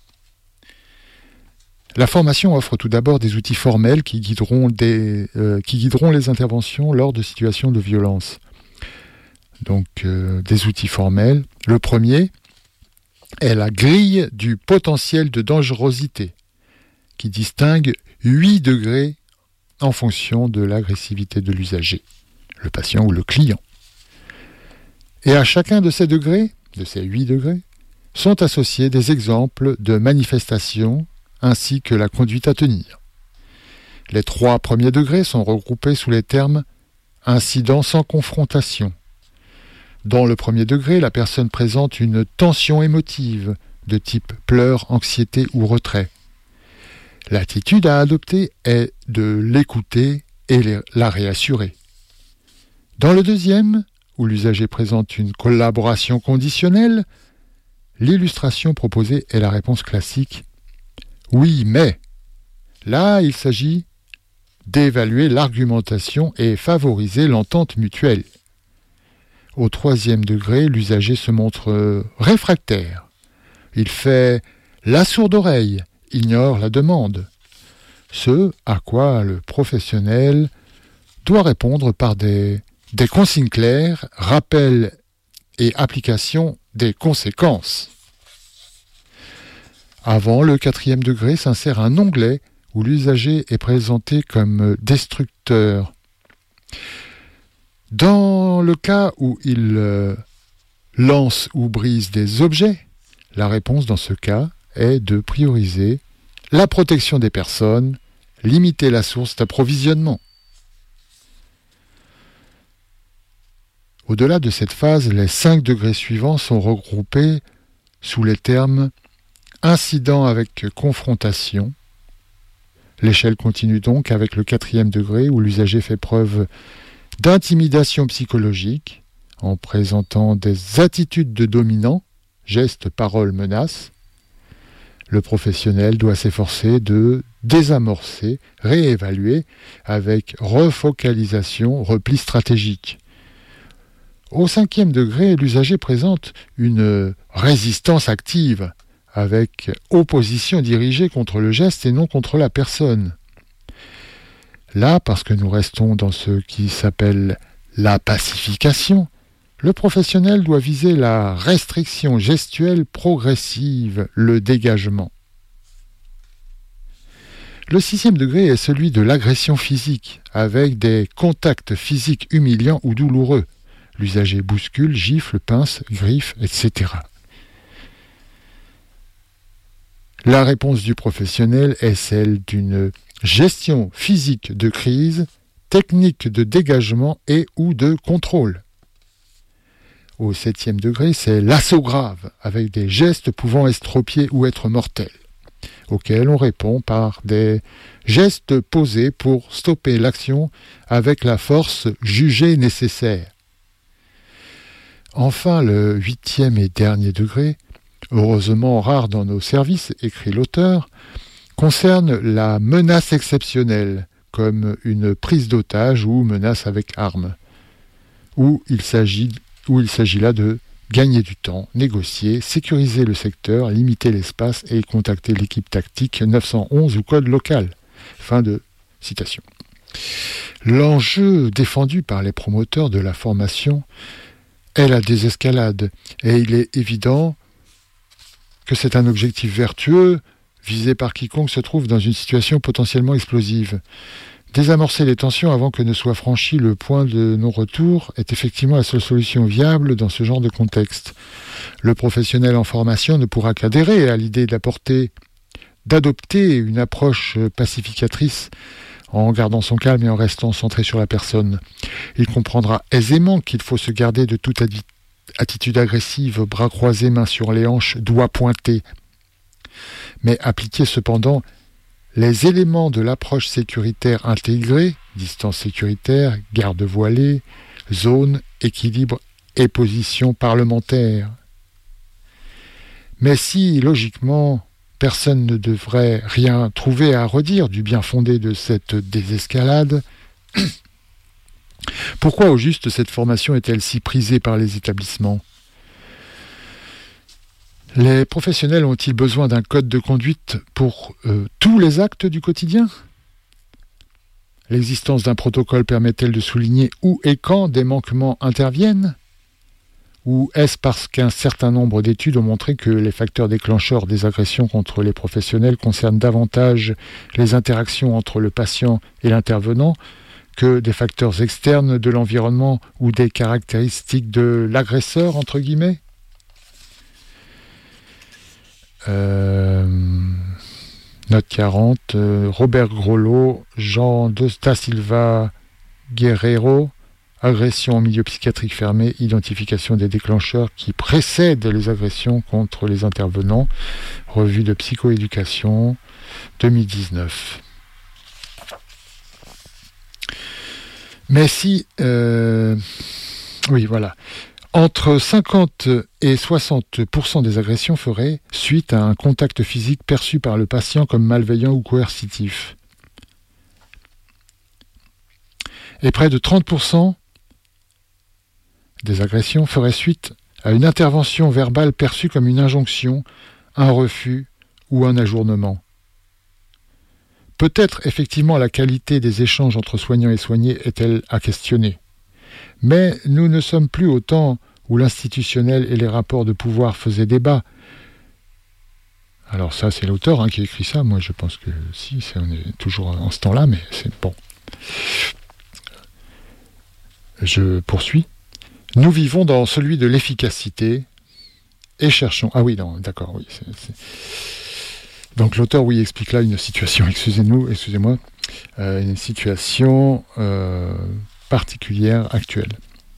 La formation offre tout d'abord des outils formels qui guideront, des, euh, qui guideront les interventions lors de situations de violence. Donc, euh, des outils formels. Le premier est la grille du potentiel de dangerosité, qui distingue huit degrés en fonction de l'agressivité de l'usager, le patient ou le client. Et à chacun de ces degrés, de ces huit degrés, sont associés des exemples de manifestations ainsi que la conduite à tenir. Les trois premiers degrés sont regroupés sous les termes « incident sans confrontation ». Dans le premier degré, la personne présente une tension émotive de type pleurs, anxiété ou retrait. L'attitude à adopter est de l'écouter et la réassurer. Dans le deuxième, où l'usager présente une collaboration conditionnelle, l'illustration proposée est la réponse classique « oui, mais ». Là, il s'agit d'évaluer l'argumentation et favoriser l'entente mutuelle. Au troisième degré, l'usager se montre réfractaire. Il fait la sourde oreille, ignore la demande. Ce à quoi le professionnel doit répondre par des, des consignes claires, rappel et application des conséquences. Avant le quatrième degré s'insère un onglet où l'usager est présenté comme destructeur. Dans le cas où il euh, lance ou brise des objets, la réponse dans ce cas est de prioriser la protection des personnes, limiter la source d'approvisionnement. Au-delà de cette phase, les cinq degrés suivants sont regroupés sous les termes incident avec confrontation. L'échelle continue donc avec le quatrième degré où l'usager fait preuve d'intimidation psychologique en présentant des attitudes de dominant, gestes, paroles, menaces. Le professionnel doit s'efforcer de désamorcé, réévalué avec refocalisation, repli stratégique. Au cinquième degré, l'usager présente une résistance active avec opposition dirigée contre le geste et non contre la personne. Là, parce que nous restons dans ce qui s'appelle la pacification, le professionnel doit viser la restriction gestuelle progressive, le dégagement. Le sixième degré est celui de l'agression physique, avec des contacts physiques humiliants ou douloureux. L'usager bouscule, gifle, pince, griffe, et cetera. La réponse du professionnel est celle d'une gestion physique de crise, technique de dégagement et ou de contrôle. Au septième degré, c'est l'assaut grave, avec des gestes pouvant estropier ou être mortels, auxquels on répond par des gestes posés pour stopper l'action avec la force jugée nécessaire. Enfin, le huitième et dernier degré, heureusement rare dans nos services, écrit l'auteur, concerne la menace exceptionnelle, comme une prise d'otage ou menace avec arme, où il s'agit, où il s'agit là de gagner du temps, négocier, sécuriser le secteur, limiter l'espace et contacter l'équipe tactique neuf cent onze ou code local. Fin de citation. L'enjeu défendu par les promoteurs de la formation est la désescalade, et il est évident que c'est un objectif vertueux visé par quiconque se trouve dans une situation potentiellement explosive. Désamorcer les tensions avant que ne soit franchi le point de non-retour est effectivement la seule solution viable dans ce genre de contexte. Le professionnel en formation ne pourra qu'adhérer à l'idée d'apporter, d'adopter une approche pacificatrice en gardant son calme et en restant centré sur la personne. Il comprendra aisément qu'il faut se garder de toute adi- attitude agressive, bras croisés, mains sur les hanches, doigts pointés. Mais appliquer cependant les éléments de l'approche sécuritaire intégrée, distance sécuritaire, garde voilée, zone, équilibre et position parlementaire. Mais si, logiquement, personne ne devrait rien trouver à redire du bien fondé de cette désescalade, pourquoi au juste cette formation est-elle si prisée par les établissements ? Les professionnels ont-ils besoin d'un code de conduite pour euh, tous les actes du quotidien ? L'existence d'un protocole permet-elle de souligner où et quand des manquements interviennent ? Ou est-ce parce qu'un certain nombre d'études ont montré que les facteurs déclencheurs des agressions contre les professionnels concernent davantage les interactions entre le patient et l'intervenant que des facteurs externes de l'environnement ou des caractéristiques de l'agresseur, entre guillemets ? Euh, note quarante, euh, Robert Grolot, Jean Da Silva Guerreiro, agression en milieu psychiatrique fermé, identification des déclencheurs qui précèdent les agressions contre les intervenants, revue de psychoéducation deux mille dix-neuf. Mais si, euh, oui voilà, entre cinquante et soixante pour cent des agressions feraient suite à un contact physique perçu par le patient comme malveillant ou coercitif. Et près de trente pour cent des agressions feraient suite à une intervention verbale perçue comme une injonction, un refus ou un ajournement. Peut-être effectivement la qualité des échanges entre soignants et soignés est-elle à questionner. Mais nous ne sommes plus au temps où l'institutionnel et les rapports de pouvoir faisaient débat. Alors ça, c'est l'auteur hein, qui a écrit ça. Moi, je pense que si, c'est, on est toujours en ce temps-là, mais c'est bon. Je poursuis. Nous vivons dans celui de l'efficacité et cherchons... Ah oui, non, d'accord, oui. C'est, c'est... Donc l'auteur, oui, explique là une situation, excusez-nous, excusez-moi, euh, une situation euh, particulière, actuelle.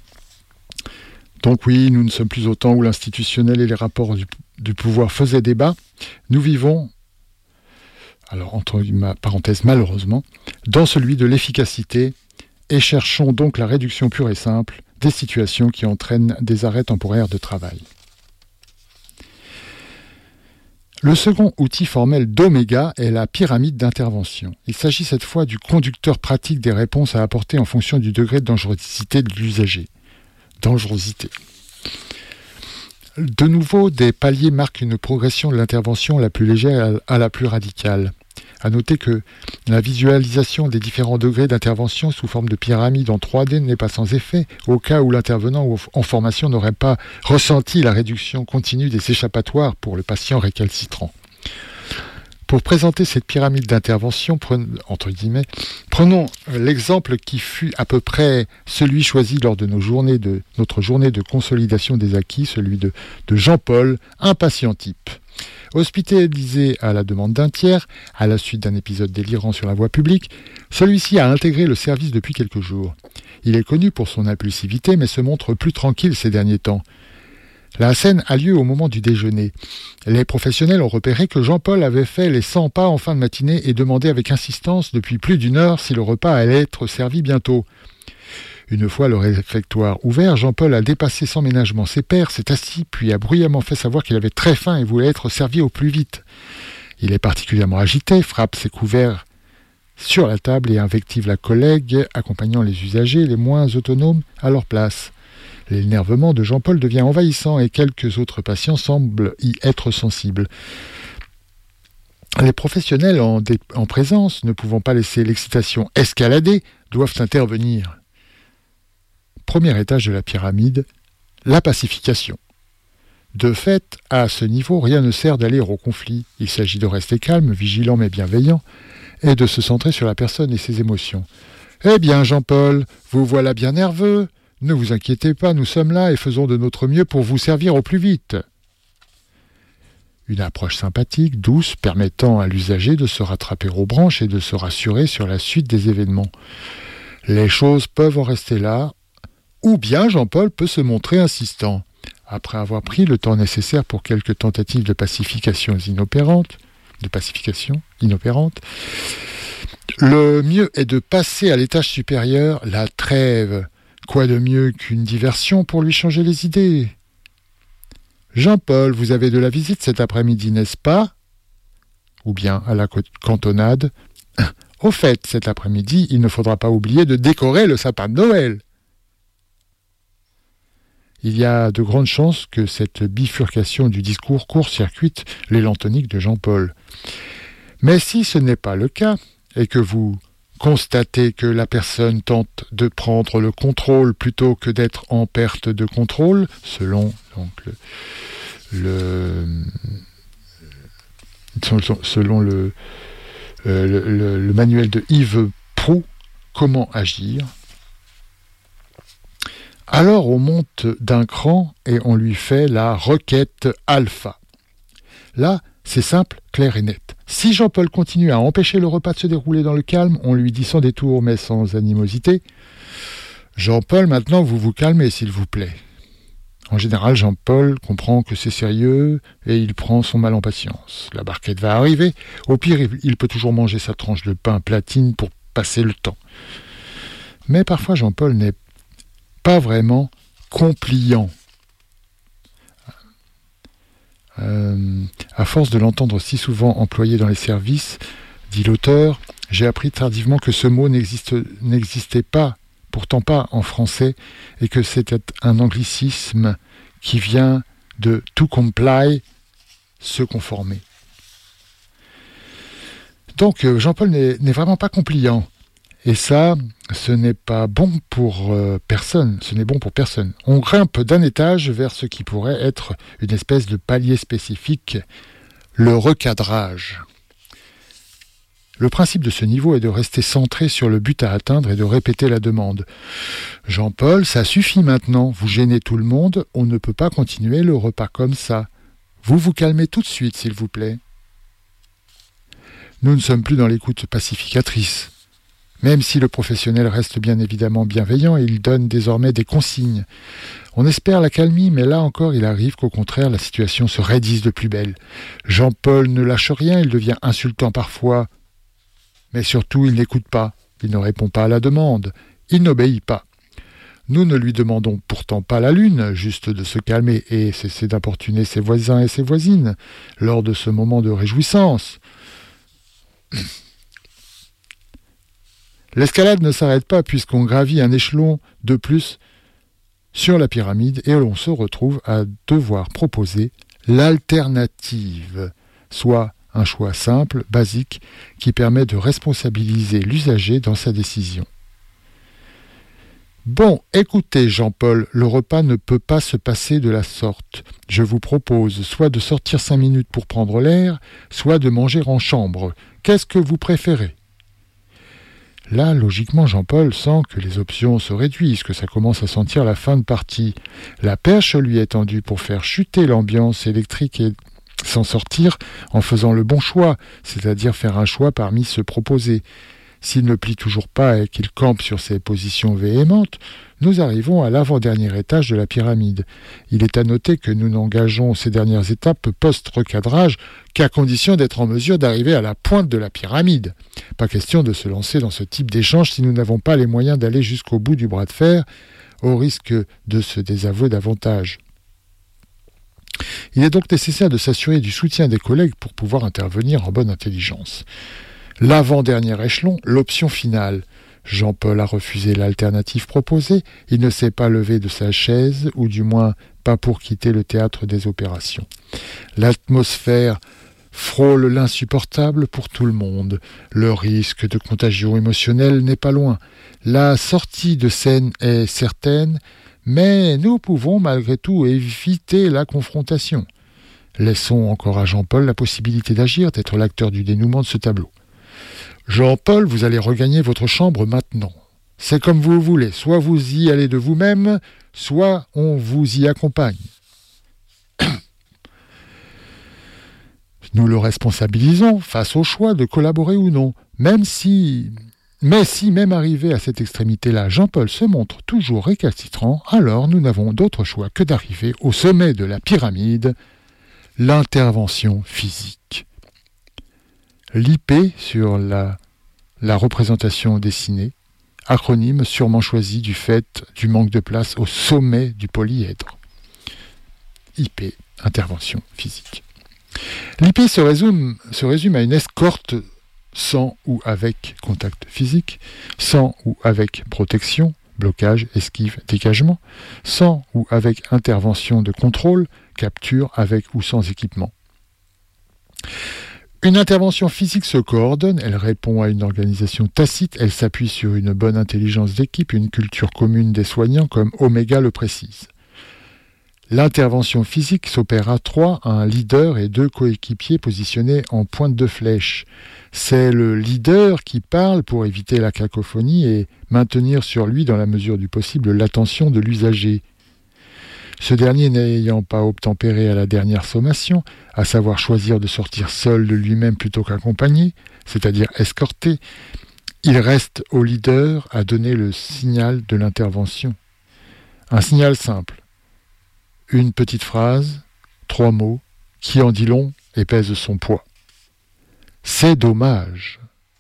Donc oui, nous ne sommes plus au temps où l'institutionnel et les rapports du, du pouvoir faisaient débat. Nous vivons, alors entre ma parenthèse malheureusement, dans celui de l'efficacité et cherchons donc la réduction pure et simple des situations qui entraînent des arrêts temporaires de travail. Le second outil formel d'Oméga est la pyramide d'intervention. Il s'agit cette fois du conducteur pratique des réponses à apporter en fonction du degré de dangerosité de l'usager. Dangerosité. De nouveau, des paliers marquent une progression de l'intervention la plus légère à la plus radicale. À noter que la visualisation des différents degrés d'intervention sous forme de pyramide en trois D n'est pas sans effet, au cas où l'intervenant en formation n'aurait pas ressenti la réduction continue des échappatoires pour le patient récalcitrant. Pour présenter cette pyramide d'intervention, entre guillemets, prenons l'exemple qui fut à peu près celui choisi lors de nos journées de, notre journée de consolidation des acquis, celui de, de Jean-Paul, un patient type. Hospitalisé à la demande d'un tiers, à la suite d'un épisode délirant sur la voie publique, celui-ci a intégré le service depuis quelques jours. Il est connu pour son impulsivité, mais se montre plus tranquille ces derniers temps. La scène a lieu au moment du déjeuner. Les professionnels ont repéré que Jean-Paul avait fait les cent pas en fin de matinée et demandé avec insistance depuis plus d'une heure si le repas allait être servi bientôt. Une fois le réfectoire ouvert, Jean-Paul a dépassé sans ménagement ses pairs, s'est assis, puis a bruyamment fait savoir qu'il avait très faim et voulait être servi au plus vite. Il est particulièrement agité, frappe ses couverts sur la table et invective la collègue, accompagnant les usagers les moins autonomes à leur place. L'énervement de Jean-Paul devient envahissant et quelques autres patients semblent y être sensibles. Les professionnels en, dé- en présence, ne pouvant pas laisser l'excitation escalader, doivent intervenir. Premier étage de la pyramide, la pacification. De fait, à ce niveau, rien ne sert d'aller au conflit. Il s'agit de rester calme, vigilant mais bienveillant, et de se centrer sur la personne et ses émotions. « Eh bien, Jean-Paul, vous voilà bien nerveux. Ne vous inquiétez pas, nous sommes là et faisons de notre mieux pour vous servir au plus vite. » Une approche sympathique, douce, permettant à l'usager de se rattraper aux branches et de se rassurer sur la suite des événements. Les choses peuvent en rester là, ou bien Jean-Paul peut se montrer insistant. Après avoir pris le temps nécessaire pour quelques tentatives de pacification inopérantes, de pacification inopérante, le mieux est de passer à l'étage supérieur, la trêve. Quoi de mieux qu'une diversion pour lui changer les idées ? Jean-Paul, vous avez de la visite cet après-midi, n'est-ce pas ? Ou bien à la cantonade. Au fait, cet après-midi, il ne faudra pas oublier de décorer le sapin de Noël. Il y a de grandes chances que cette bifurcation du discours court-circuite l'élan tonique de Jean-Paul. Mais si ce n'est pas le cas, et que vous constatez que la personne tente de prendre le contrôle plutôt que d'être en perte de contrôle, selon donc, le, le, selon le, le, le, le manuel de Yves Proux, comment agir, alors on monte d'un cran et on lui fait la requête alpha. Là, c'est simple, clair et net. Si Jean-Paul continue à empêcher le repas de se dérouler dans le calme, on lui dit sans détour mais sans animosité « Jean-Paul, maintenant vous vous calmez s'il vous plaît ». En général, Jean-Paul comprend que c'est sérieux et il prend son mal en patience. La barquette va arriver. Au pire, il peut toujours manger sa tranche de pain platine pour passer le temps. Mais parfois, Jean-Paul n'est pas vraiment compliant. Euh, à force de l'entendre si souvent employé dans les services, dit l'auteur, j'ai appris tardivement que ce mot n'existe, n'existait pas, pourtant pas en français, et que c'était un anglicisme qui vient de to comply, se conformer. Donc Jean-Paul n'est, n'est vraiment pas compliant. Et ça, ce n'est pas bon pour euh, personne, ce n'est bon pour personne. On grimpe d'un étage vers ce qui pourrait être une espèce de palier spécifique, le recadrage. Le principe de ce niveau est de rester centré sur le but à atteindre et de répéter la demande. Jean-Paul, ça suffit maintenant, vous gênez tout le monde, on ne peut pas continuer le repas comme ça. Vous vous calmez tout de suite, s'il vous plaît. Nous ne sommes plus dans l'écoute pacificatrice. Même si le professionnel reste bien évidemment bienveillant, il donne désormais des consignes. On espère la calmie, mais là encore, il arrive qu'au contraire, la situation se raidisse de plus belle. Jean-Paul ne lâche rien, il devient insultant parfois, mais surtout, il n'écoute pas, il ne répond pas à la demande, il n'obéit pas. Nous ne lui demandons pourtant pas la lune, juste de se calmer et cesser d'importuner ses voisins et ses voisines lors de ce moment de réjouissance. L'escalade ne s'arrête pas puisqu'on gravit un échelon de plus sur la pyramide et l'on se retrouve à devoir proposer l'alternative, soit un choix simple, basique, qui permet de responsabiliser l'usager dans sa décision. Bon, écoutez Jean-Paul, le repas ne peut pas se passer de la sorte. Je vous propose soit de sortir cinq minutes pour prendre l'air, soit de manger en chambre. Qu'est-ce que vous préférez ? Là, logiquement, Jean-Paul sent que les options se réduisent, que ça commence à sentir la fin de partie. La perche lui est tendue pour faire chuter l'ambiance électrique et s'en sortir en faisant le bon choix, c'est-à-dire faire un choix parmi ceux proposés. S'il ne plie toujours pas et qu'il campe sur ses positions véhémentes, nous arrivons à l'avant-dernier étage de la pyramide. Il est à noter que nous n'engageons ces dernières étapes post-recadrage qu'à condition d'être en mesure d'arriver à la pointe de la pyramide. Pas question de se lancer dans ce type d'échange si nous n'avons pas les moyens d'aller jusqu'au bout du bras de fer, au risque de se désavouer davantage. Il est donc nécessaire de s'assurer du soutien des collègues pour pouvoir intervenir en bonne intelligence. L'avant-dernier échelon, l'option finale. Jean-Paul a refusé l'alternative proposée, il ne s'est pas levé de sa chaise, ou du moins pas pour quitter le théâtre des opérations. L'atmosphère frôle l'insupportable pour tout le monde. Le risque de contagion émotionnelle n'est pas loin. La sortie de scène est certaine, mais nous pouvons malgré tout éviter la confrontation. Laissons encore à Jean-Paul la possibilité d'agir, d'être l'acteur du dénouement de ce tableau. Jean-Paul, vous allez regagner votre chambre maintenant. C'est comme vous voulez, soit vous y allez de vous-même, soit on vous y accompagne. Nous le responsabilisons face au choix de collaborer ou non, même si... Mais si, même arrivé à cette extrémité-là, Jean-Paul se montre toujours récalcitrant, alors nous n'avons d'autre choix que d'arriver au sommet de la pyramide, l'intervention physique. L'I P sur la, la représentation dessinée, acronyme sûrement choisi du fait du manque de place au sommet du polyèdre. I P, intervention physique. L'I P se résume, se résume à une escorte sans ou avec contact physique, sans ou avec protection, blocage, esquive, dégagement, sans ou avec intervention de contrôle, capture avec ou sans équipement. Une intervention physique se coordonne, elle répond à une organisation tacite, elle s'appuie sur une bonne intelligence d'équipe, une culture commune des soignants comme Omega le précise. L'intervention physique s'opère à trois, un leader et deux coéquipiers positionnés en pointe de flèche. C'est le leader qui parle pour éviter la cacophonie et maintenir sur lui, dans la mesure du possible, l'attention de l'usager. Ce dernier n'ayant pas obtempéré à la dernière sommation, à savoir choisir de sortir seul de lui-même plutôt qu'accompagné, c'est-à-dire escorté, il reste au leader à donner le signal de l'intervention. Un signal simple. Une petite phrase, trois mots, qui en dit long et pèse son poids. C'est dommage.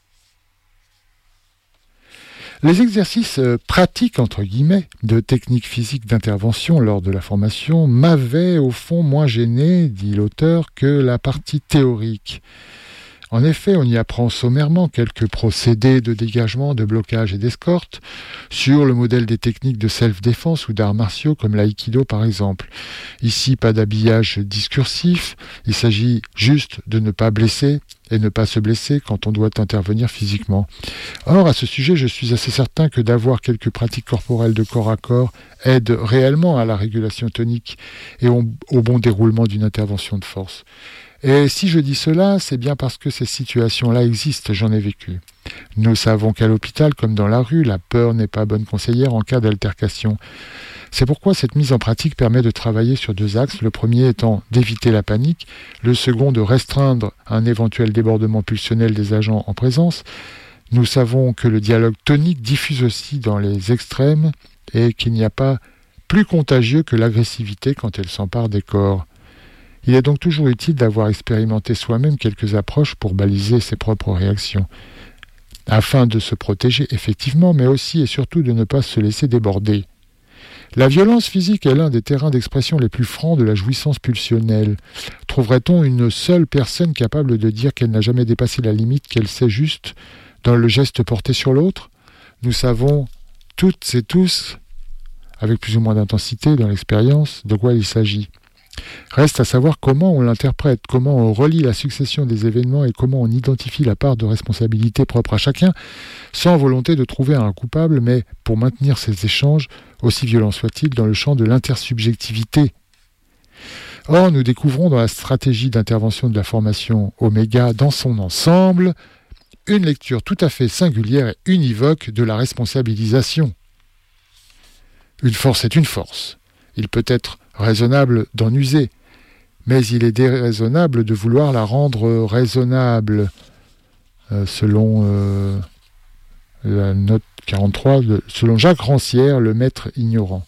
Les exercices pratiques, entre guillemets, de techniques physiques d'intervention lors de la formation m'avaient au fond moins gêné, dit l'auteur, que la partie théorique. En effet, on y apprend sommairement quelques procédés de dégagement, de blocage et d'escorte, sur le modèle des techniques de self-défense ou d'arts martiaux comme l'aïkido par exemple. Ici, pas d'habillage discursif, il s'agit juste de ne pas blesser et ne pas se blesser quand on doit intervenir physiquement. Or, à ce sujet, je suis assez certain que d'avoir quelques pratiques corporelles de corps à corps aide réellement à la régulation tonique et au, au bon déroulement d'une intervention de force. Et si je dis cela, c'est bien parce que ces situations-là existent, j'en ai vécu. Nous savons qu'à l'hôpital, comme dans la rue, la peur n'est pas bonne conseillère en cas d'altercation. C'est pourquoi cette mise en pratique permet de travailler sur deux axes, le premier étant d'éviter la panique, le second de restreindre un éventuel débordement pulsionnel des agents en présence. Nous savons que le dialogue tonique diffuse aussi dans les extrêmes et qu'il n'y a pas plus contagieux que l'agressivité quand elle s'empare des corps. Il est donc toujours utile d'avoir expérimenté soi-même quelques approches pour baliser ses propres réactions, afin de se protéger effectivement, mais aussi et surtout de ne pas se laisser déborder. La violence physique est l'un des terrains d'expression les plus francs de la jouissance pulsionnelle. Trouverait-on une seule personne capable de dire qu'elle n'a jamais dépassé la limite qu'elle sait juste dans le geste porté sur l'autre ? Nous savons toutes et tous, avec plus ou moins d'intensité dans l'expérience, de quoi il s'agit. Reste à savoir comment on l'interprète, comment on relie la succession des événements et comment on identifie la part de responsabilité propre à chacun, sans volonté de trouver un coupable, mais pour maintenir ces échanges, aussi violents soient-ils, dans le champ de l'intersubjectivité. Or, nous découvrons dans la stratégie d'intervention de la formation Oméga dans son ensemble, une lecture tout à fait singulière et univoque de la responsabilisation. Une force est une force. Il peut être raisonnable d'en user, mais il est déraisonnable de vouloir la rendre raisonnable, euh, selon euh, la note quarante-trois, de, selon Jacques Rancière, le maître ignorant.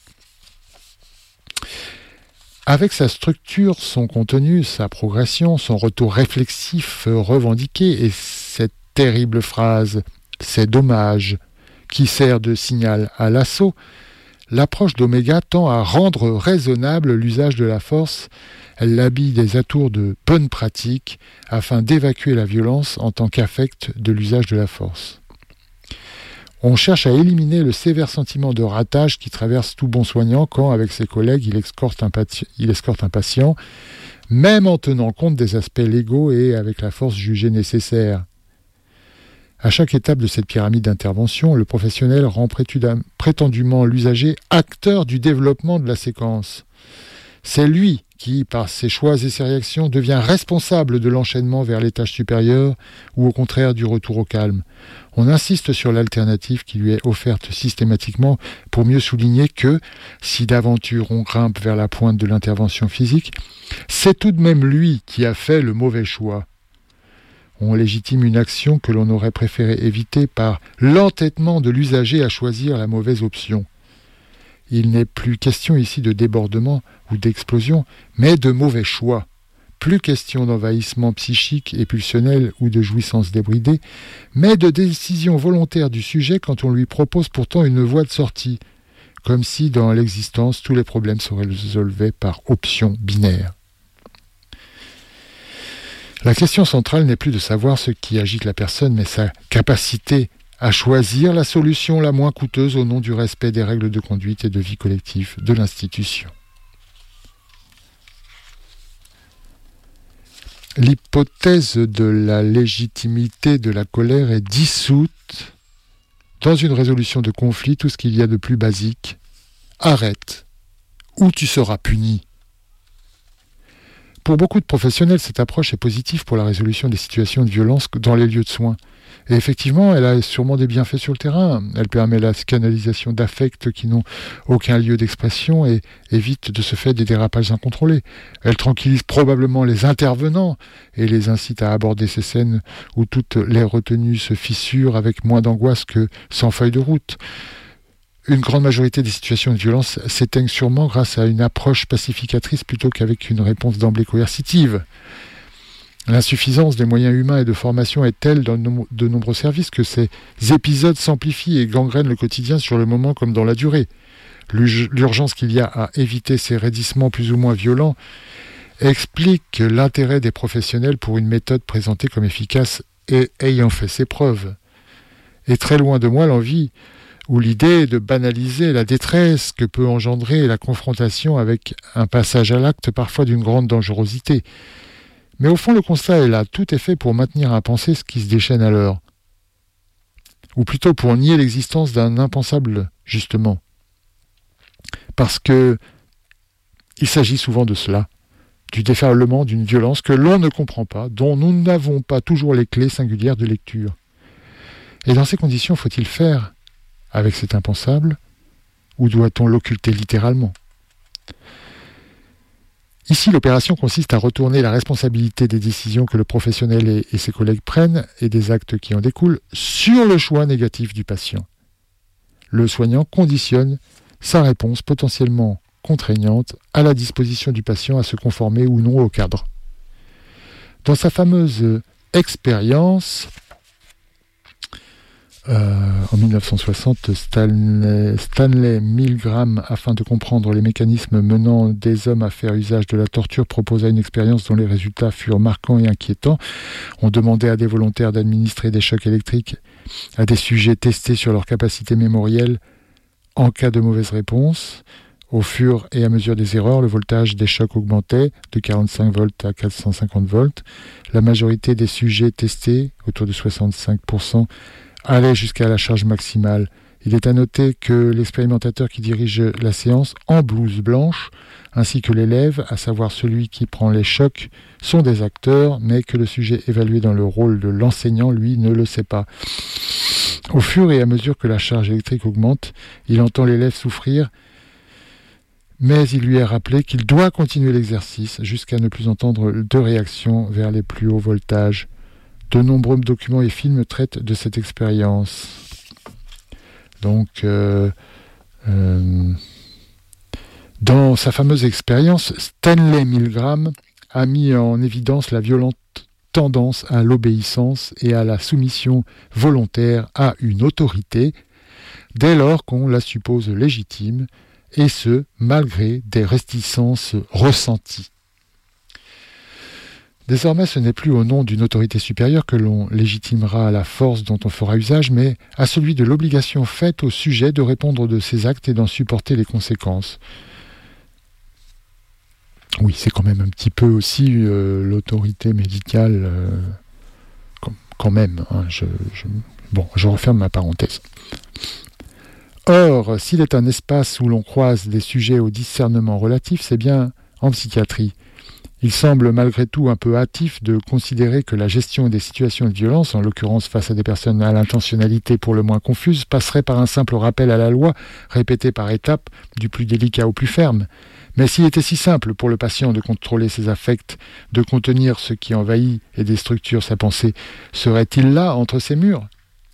Avec sa structure, son contenu, sa progression, son retour réflexif revendiqué et cette terrible phrase « c'est dommage » qui sert de signal à l'assaut, l'approche d'Oméga tend à rendre raisonnable l'usage de la force. Elle l'habille des atours de bonne pratique afin d'évacuer la violence en tant qu'affect de l'usage de la force. On cherche à éliminer le sévère sentiment de ratage qui traverse tout bon soignant quand, avec ses collègues, il escorte un, pati- il escorte un patient, même en tenant compte des aspects légaux et avec la force jugée nécessaire. À chaque étape de cette pyramide d'intervention, le professionnel rend prétendument l'usager acteur du développement de la séquence. C'est lui qui, par ses choix et ses réactions, devient responsable de l'enchaînement vers les tâches supérieures ou au contraire du retour au calme. On insiste sur l'alternative qui lui est offerte systématiquement pour mieux souligner que, si d'aventure on grimpe vers la pointe de l'intervention physique, c'est tout de même lui qui a fait le mauvais choix. On légitime une action que l'on aurait préféré éviter par l'entêtement de l'usager à choisir la mauvaise option. Il n'est plus question ici de débordement ou d'explosion, mais de mauvais choix. Plus question d'envahissement psychique et pulsionnel ou de jouissance débridée, mais de décision volontaire du sujet quand on lui propose pourtant une voie de sortie, comme si dans l'existence tous les problèmes seraient résolvés par option binaire. La question centrale n'est plus de savoir ce qui agite la personne, mais sa capacité à choisir la solution la moins coûteuse au nom du respect des règles de conduite et de vie collective de l'institution. L'hypothèse de la légitimité de la colère est dissoute dans une résolution de conflit, tout ce qu'il y a de plus basique. Arrête, ou tu seras puni. Pour beaucoup de professionnels, cette approche est positive pour la résolution des situations de violence dans les lieux de soins. Et effectivement, elle a sûrement des bienfaits sur le terrain. Elle permet la canalisation d'affects qui n'ont aucun lieu d'expression et évite de ce fait des dérapages incontrôlés. Elle tranquillise probablement les intervenants et les incite à aborder ces scènes où toutes les retenues se fissurent avec moins d'angoisse que sans feuille de route. Une grande majorité des situations de violence s'éteignent sûrement grâce à une approche pacificatrice plutôt qu'avec une réponse d'emblée coercitive. L'insuffisance des moyens humains et de formation est telle dans de nombreux services que ces épisodes s'amplifient et gangrènent le quotidien sur le moment comme dans la durée. L'urgence qu'il y a à éviter ces raidissements plus ou moins violents explique l'intérêt des professionnels pour une méthode présentée comme efficace et ayant fait ses preuves. Et très loin de moi l'envie ou l'idée de banaliser la détresse que peut engendrer la confrontation avec un passage à l'acte parfois d'une grande dangerosité. Mais au fond, le constat est là. Tout est fait pour maintenir à penser ce qui se déchaîne alors. Ou plutôt pour nier l'existence d'un impensable, justement. Parce que il s'agit souvent de cela, du déferlement d'une violence que l'on ne comprend pas, dont nous n'avons pas toujours les clés singulières de lecture. Et dans ces conditions, faut-il faire avec cet impensable, ou doit-on l'occulter littéralement ? Ici, l'opération consiste à retourner la responsabilité des décisions que le professionnel et, et ses collègues prennent et des actes qui en découlent sur le choix négatif du patient. Le soignant conditionne sa réponse potentiellement contraignante à la disposition du patient à se conformer ou non au cadre. Dans sa fameuse expérience, Euh, en dix-neuf cent soixante, Stanley, Stanley Milgram, afin de comprendre les mécanismes menant des hommes à faire usage de la torture, proposa une expérience dont les résultats furent marquants et inquiétants. On demandait à des volontaires d'administrer des chocs électriques à des sujets testés sur leur capacité mémorielle en cas de mauvaise réponse. Au fur et à mesure des erreurs, le voltage des chocs augmentait de quarante-cinq volts à quatre cent cinquante volts. La majorité des sujets testés, autour de soixante-cinq pour cent, allait jusqu'à la charge maximale. Il est à noter que l'expérimentateur qui dirige la séance, en blouse blanche, ainsi que l'élève, à savoir celui qui prend les chocs, sont des acteurs, mais que le sujet évalué dans le rôle de l'enseignant, lui, ne le sait pas. Au fur et à mesure que la charge électrique augmente, il entend l'élève souffrir, mais il lui est rappelé qu'il doit continuer l'exercice jusqu'à ne plus entendre de réaction vers les plus hauts voltages. De nombreux documents et films traitent de cette expérience. Donc, euh, euh, dans sa fameuse expérience, Stanley Milgram a mis en évidence la violente tendance à l'obéissance et à la soumission volontaire à une autorité, dès lors qu'on la suppose légitime, et ce, malgré des réticences ressenties. Désormais, ce n'est plus au nom d'une autorité supérieure que l'on légitimera la force dont on fera usage, mais à celui de l'obligation faite au sujet de répondre de ses actes et d'en supporter les conséquences. Oui, c'est quand même un petit peu aussi euh, l'autorité médicale, euh, quand, quand même. Hein, je, je, bon, je referme ma parenthèse. Or, s'il est un espace où l'on croise des sujets au discernement relatif, c'est bien en psychiatrie. Il semble malgré tout un peu hâtif de considérer que la gestion des situations de violence, en l'occurrence face à des personnes à l'intentionnalité pour le moins confuse, passerait par un simple rappel à la loi, répété par étapes, du plus délicat au plus ferme. Mais s'il était si simple pour le patient de contrôler ses affects, de contenir ce qui envahit et déstructure sa pensée, serait-il là, entre ces murs ?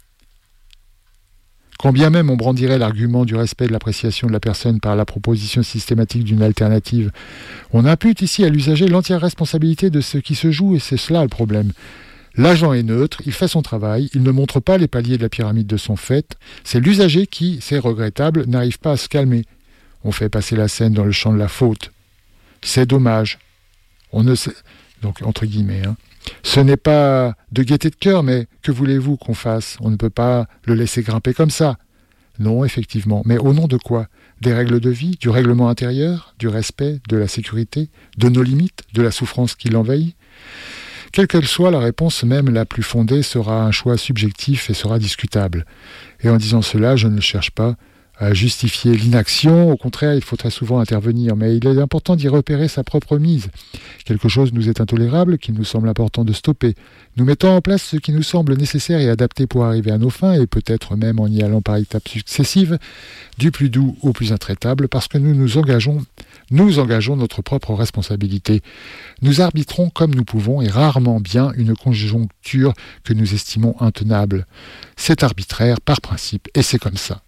Quand bien même on brandirait l'argument du respect de l'appréciation de la personne par la proposition systématique d'une alternative, on impute ici à l'usager l'entière responsabilité de ce qui se joue, et c'est cela le problème. L'agent est neutre, il fait son travail, il ne montre pas les paliers de la pyramide de son fait, c'est l'usager qui, c'est regrettable, n'arrive pas à se calmer. On fait passer la scène dans le champ de la faute. C'est dommage. On ne sait... Donc, entre guillemets, hein. Ce n'est pas de gaieté de cœur, mais que voulez-vous qu'on fasse ? On ne peut pas le laisser grimper comme ça. Non, effectivement. Mais au nom de quoi ? Des règles de vie, du règlement intérieur, du respect, de la sécurité, de nos limites, de la souffrance qui l'envahit ? Quelle qu'elle soit, la réponse même la plus fondée sera un choix subjectif et sera discutable. Et en disant cela, je ne cherche pas à justifier l'inaction. Au contraire, il faut très souvent intervenir, mais il est important d'y repérer sa propre mise. Quelque chose nous est intolérable, qu'il nous semble important de stopper. Nous mettons en place ce qui nous semble nécessaire et adapté pour arriver à nos fins, et peut-être même en y allant par étapes successives, du plus doux au plus intraitable, parce que nous nous engageons, nous engageons notre propre responsabilité. Nous arbitrons comme nous pouvons, et rarement bien une conjoncture que nous estimons intenable. C'est arbitraire par principe, et c'est comme ça.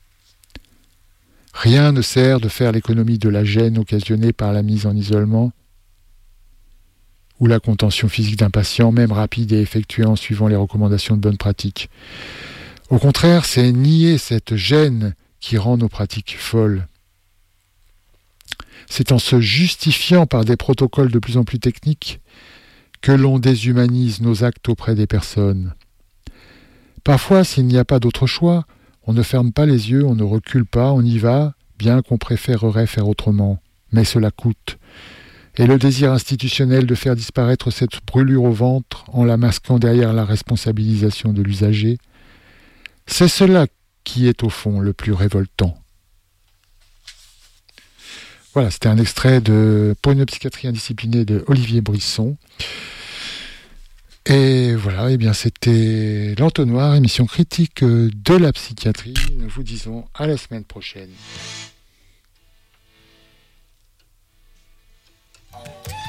Rien ne sert de faire l'économie de la gêne occasionnée par la mise en isolement ou la contention physique d'un patient, même rapide et effectuée en suivant les recommandations de bonne pratique. Au contraire, c'est nier cette gêne qui rend nos pratiques folles. C'est en se justifiant par des protocoles de plus en plus techniques que l'on déshumanise nos actes auprès des personnes. Parfois, s'il n'y a pas d'autre choix, on ne ferme pas les yeux, on ne recule pas, on y va, bien qu'on préférerait faire autrement. Mais cela coûte. Et le désir institutionnel de faire disparaître cette brûlure au ventre en la masquant derrière la responsabilisation de l'usager, c'est cela qui est au fond le plus révoltant. Voilà, c'était un extrait de Pour une psychiatrie indisciplinée de Olivier Brisson. Et voilà, et bien c'était l'Entonnoir, émission critique de la psychiatrie. Nous vous disons à la semaine prochaine.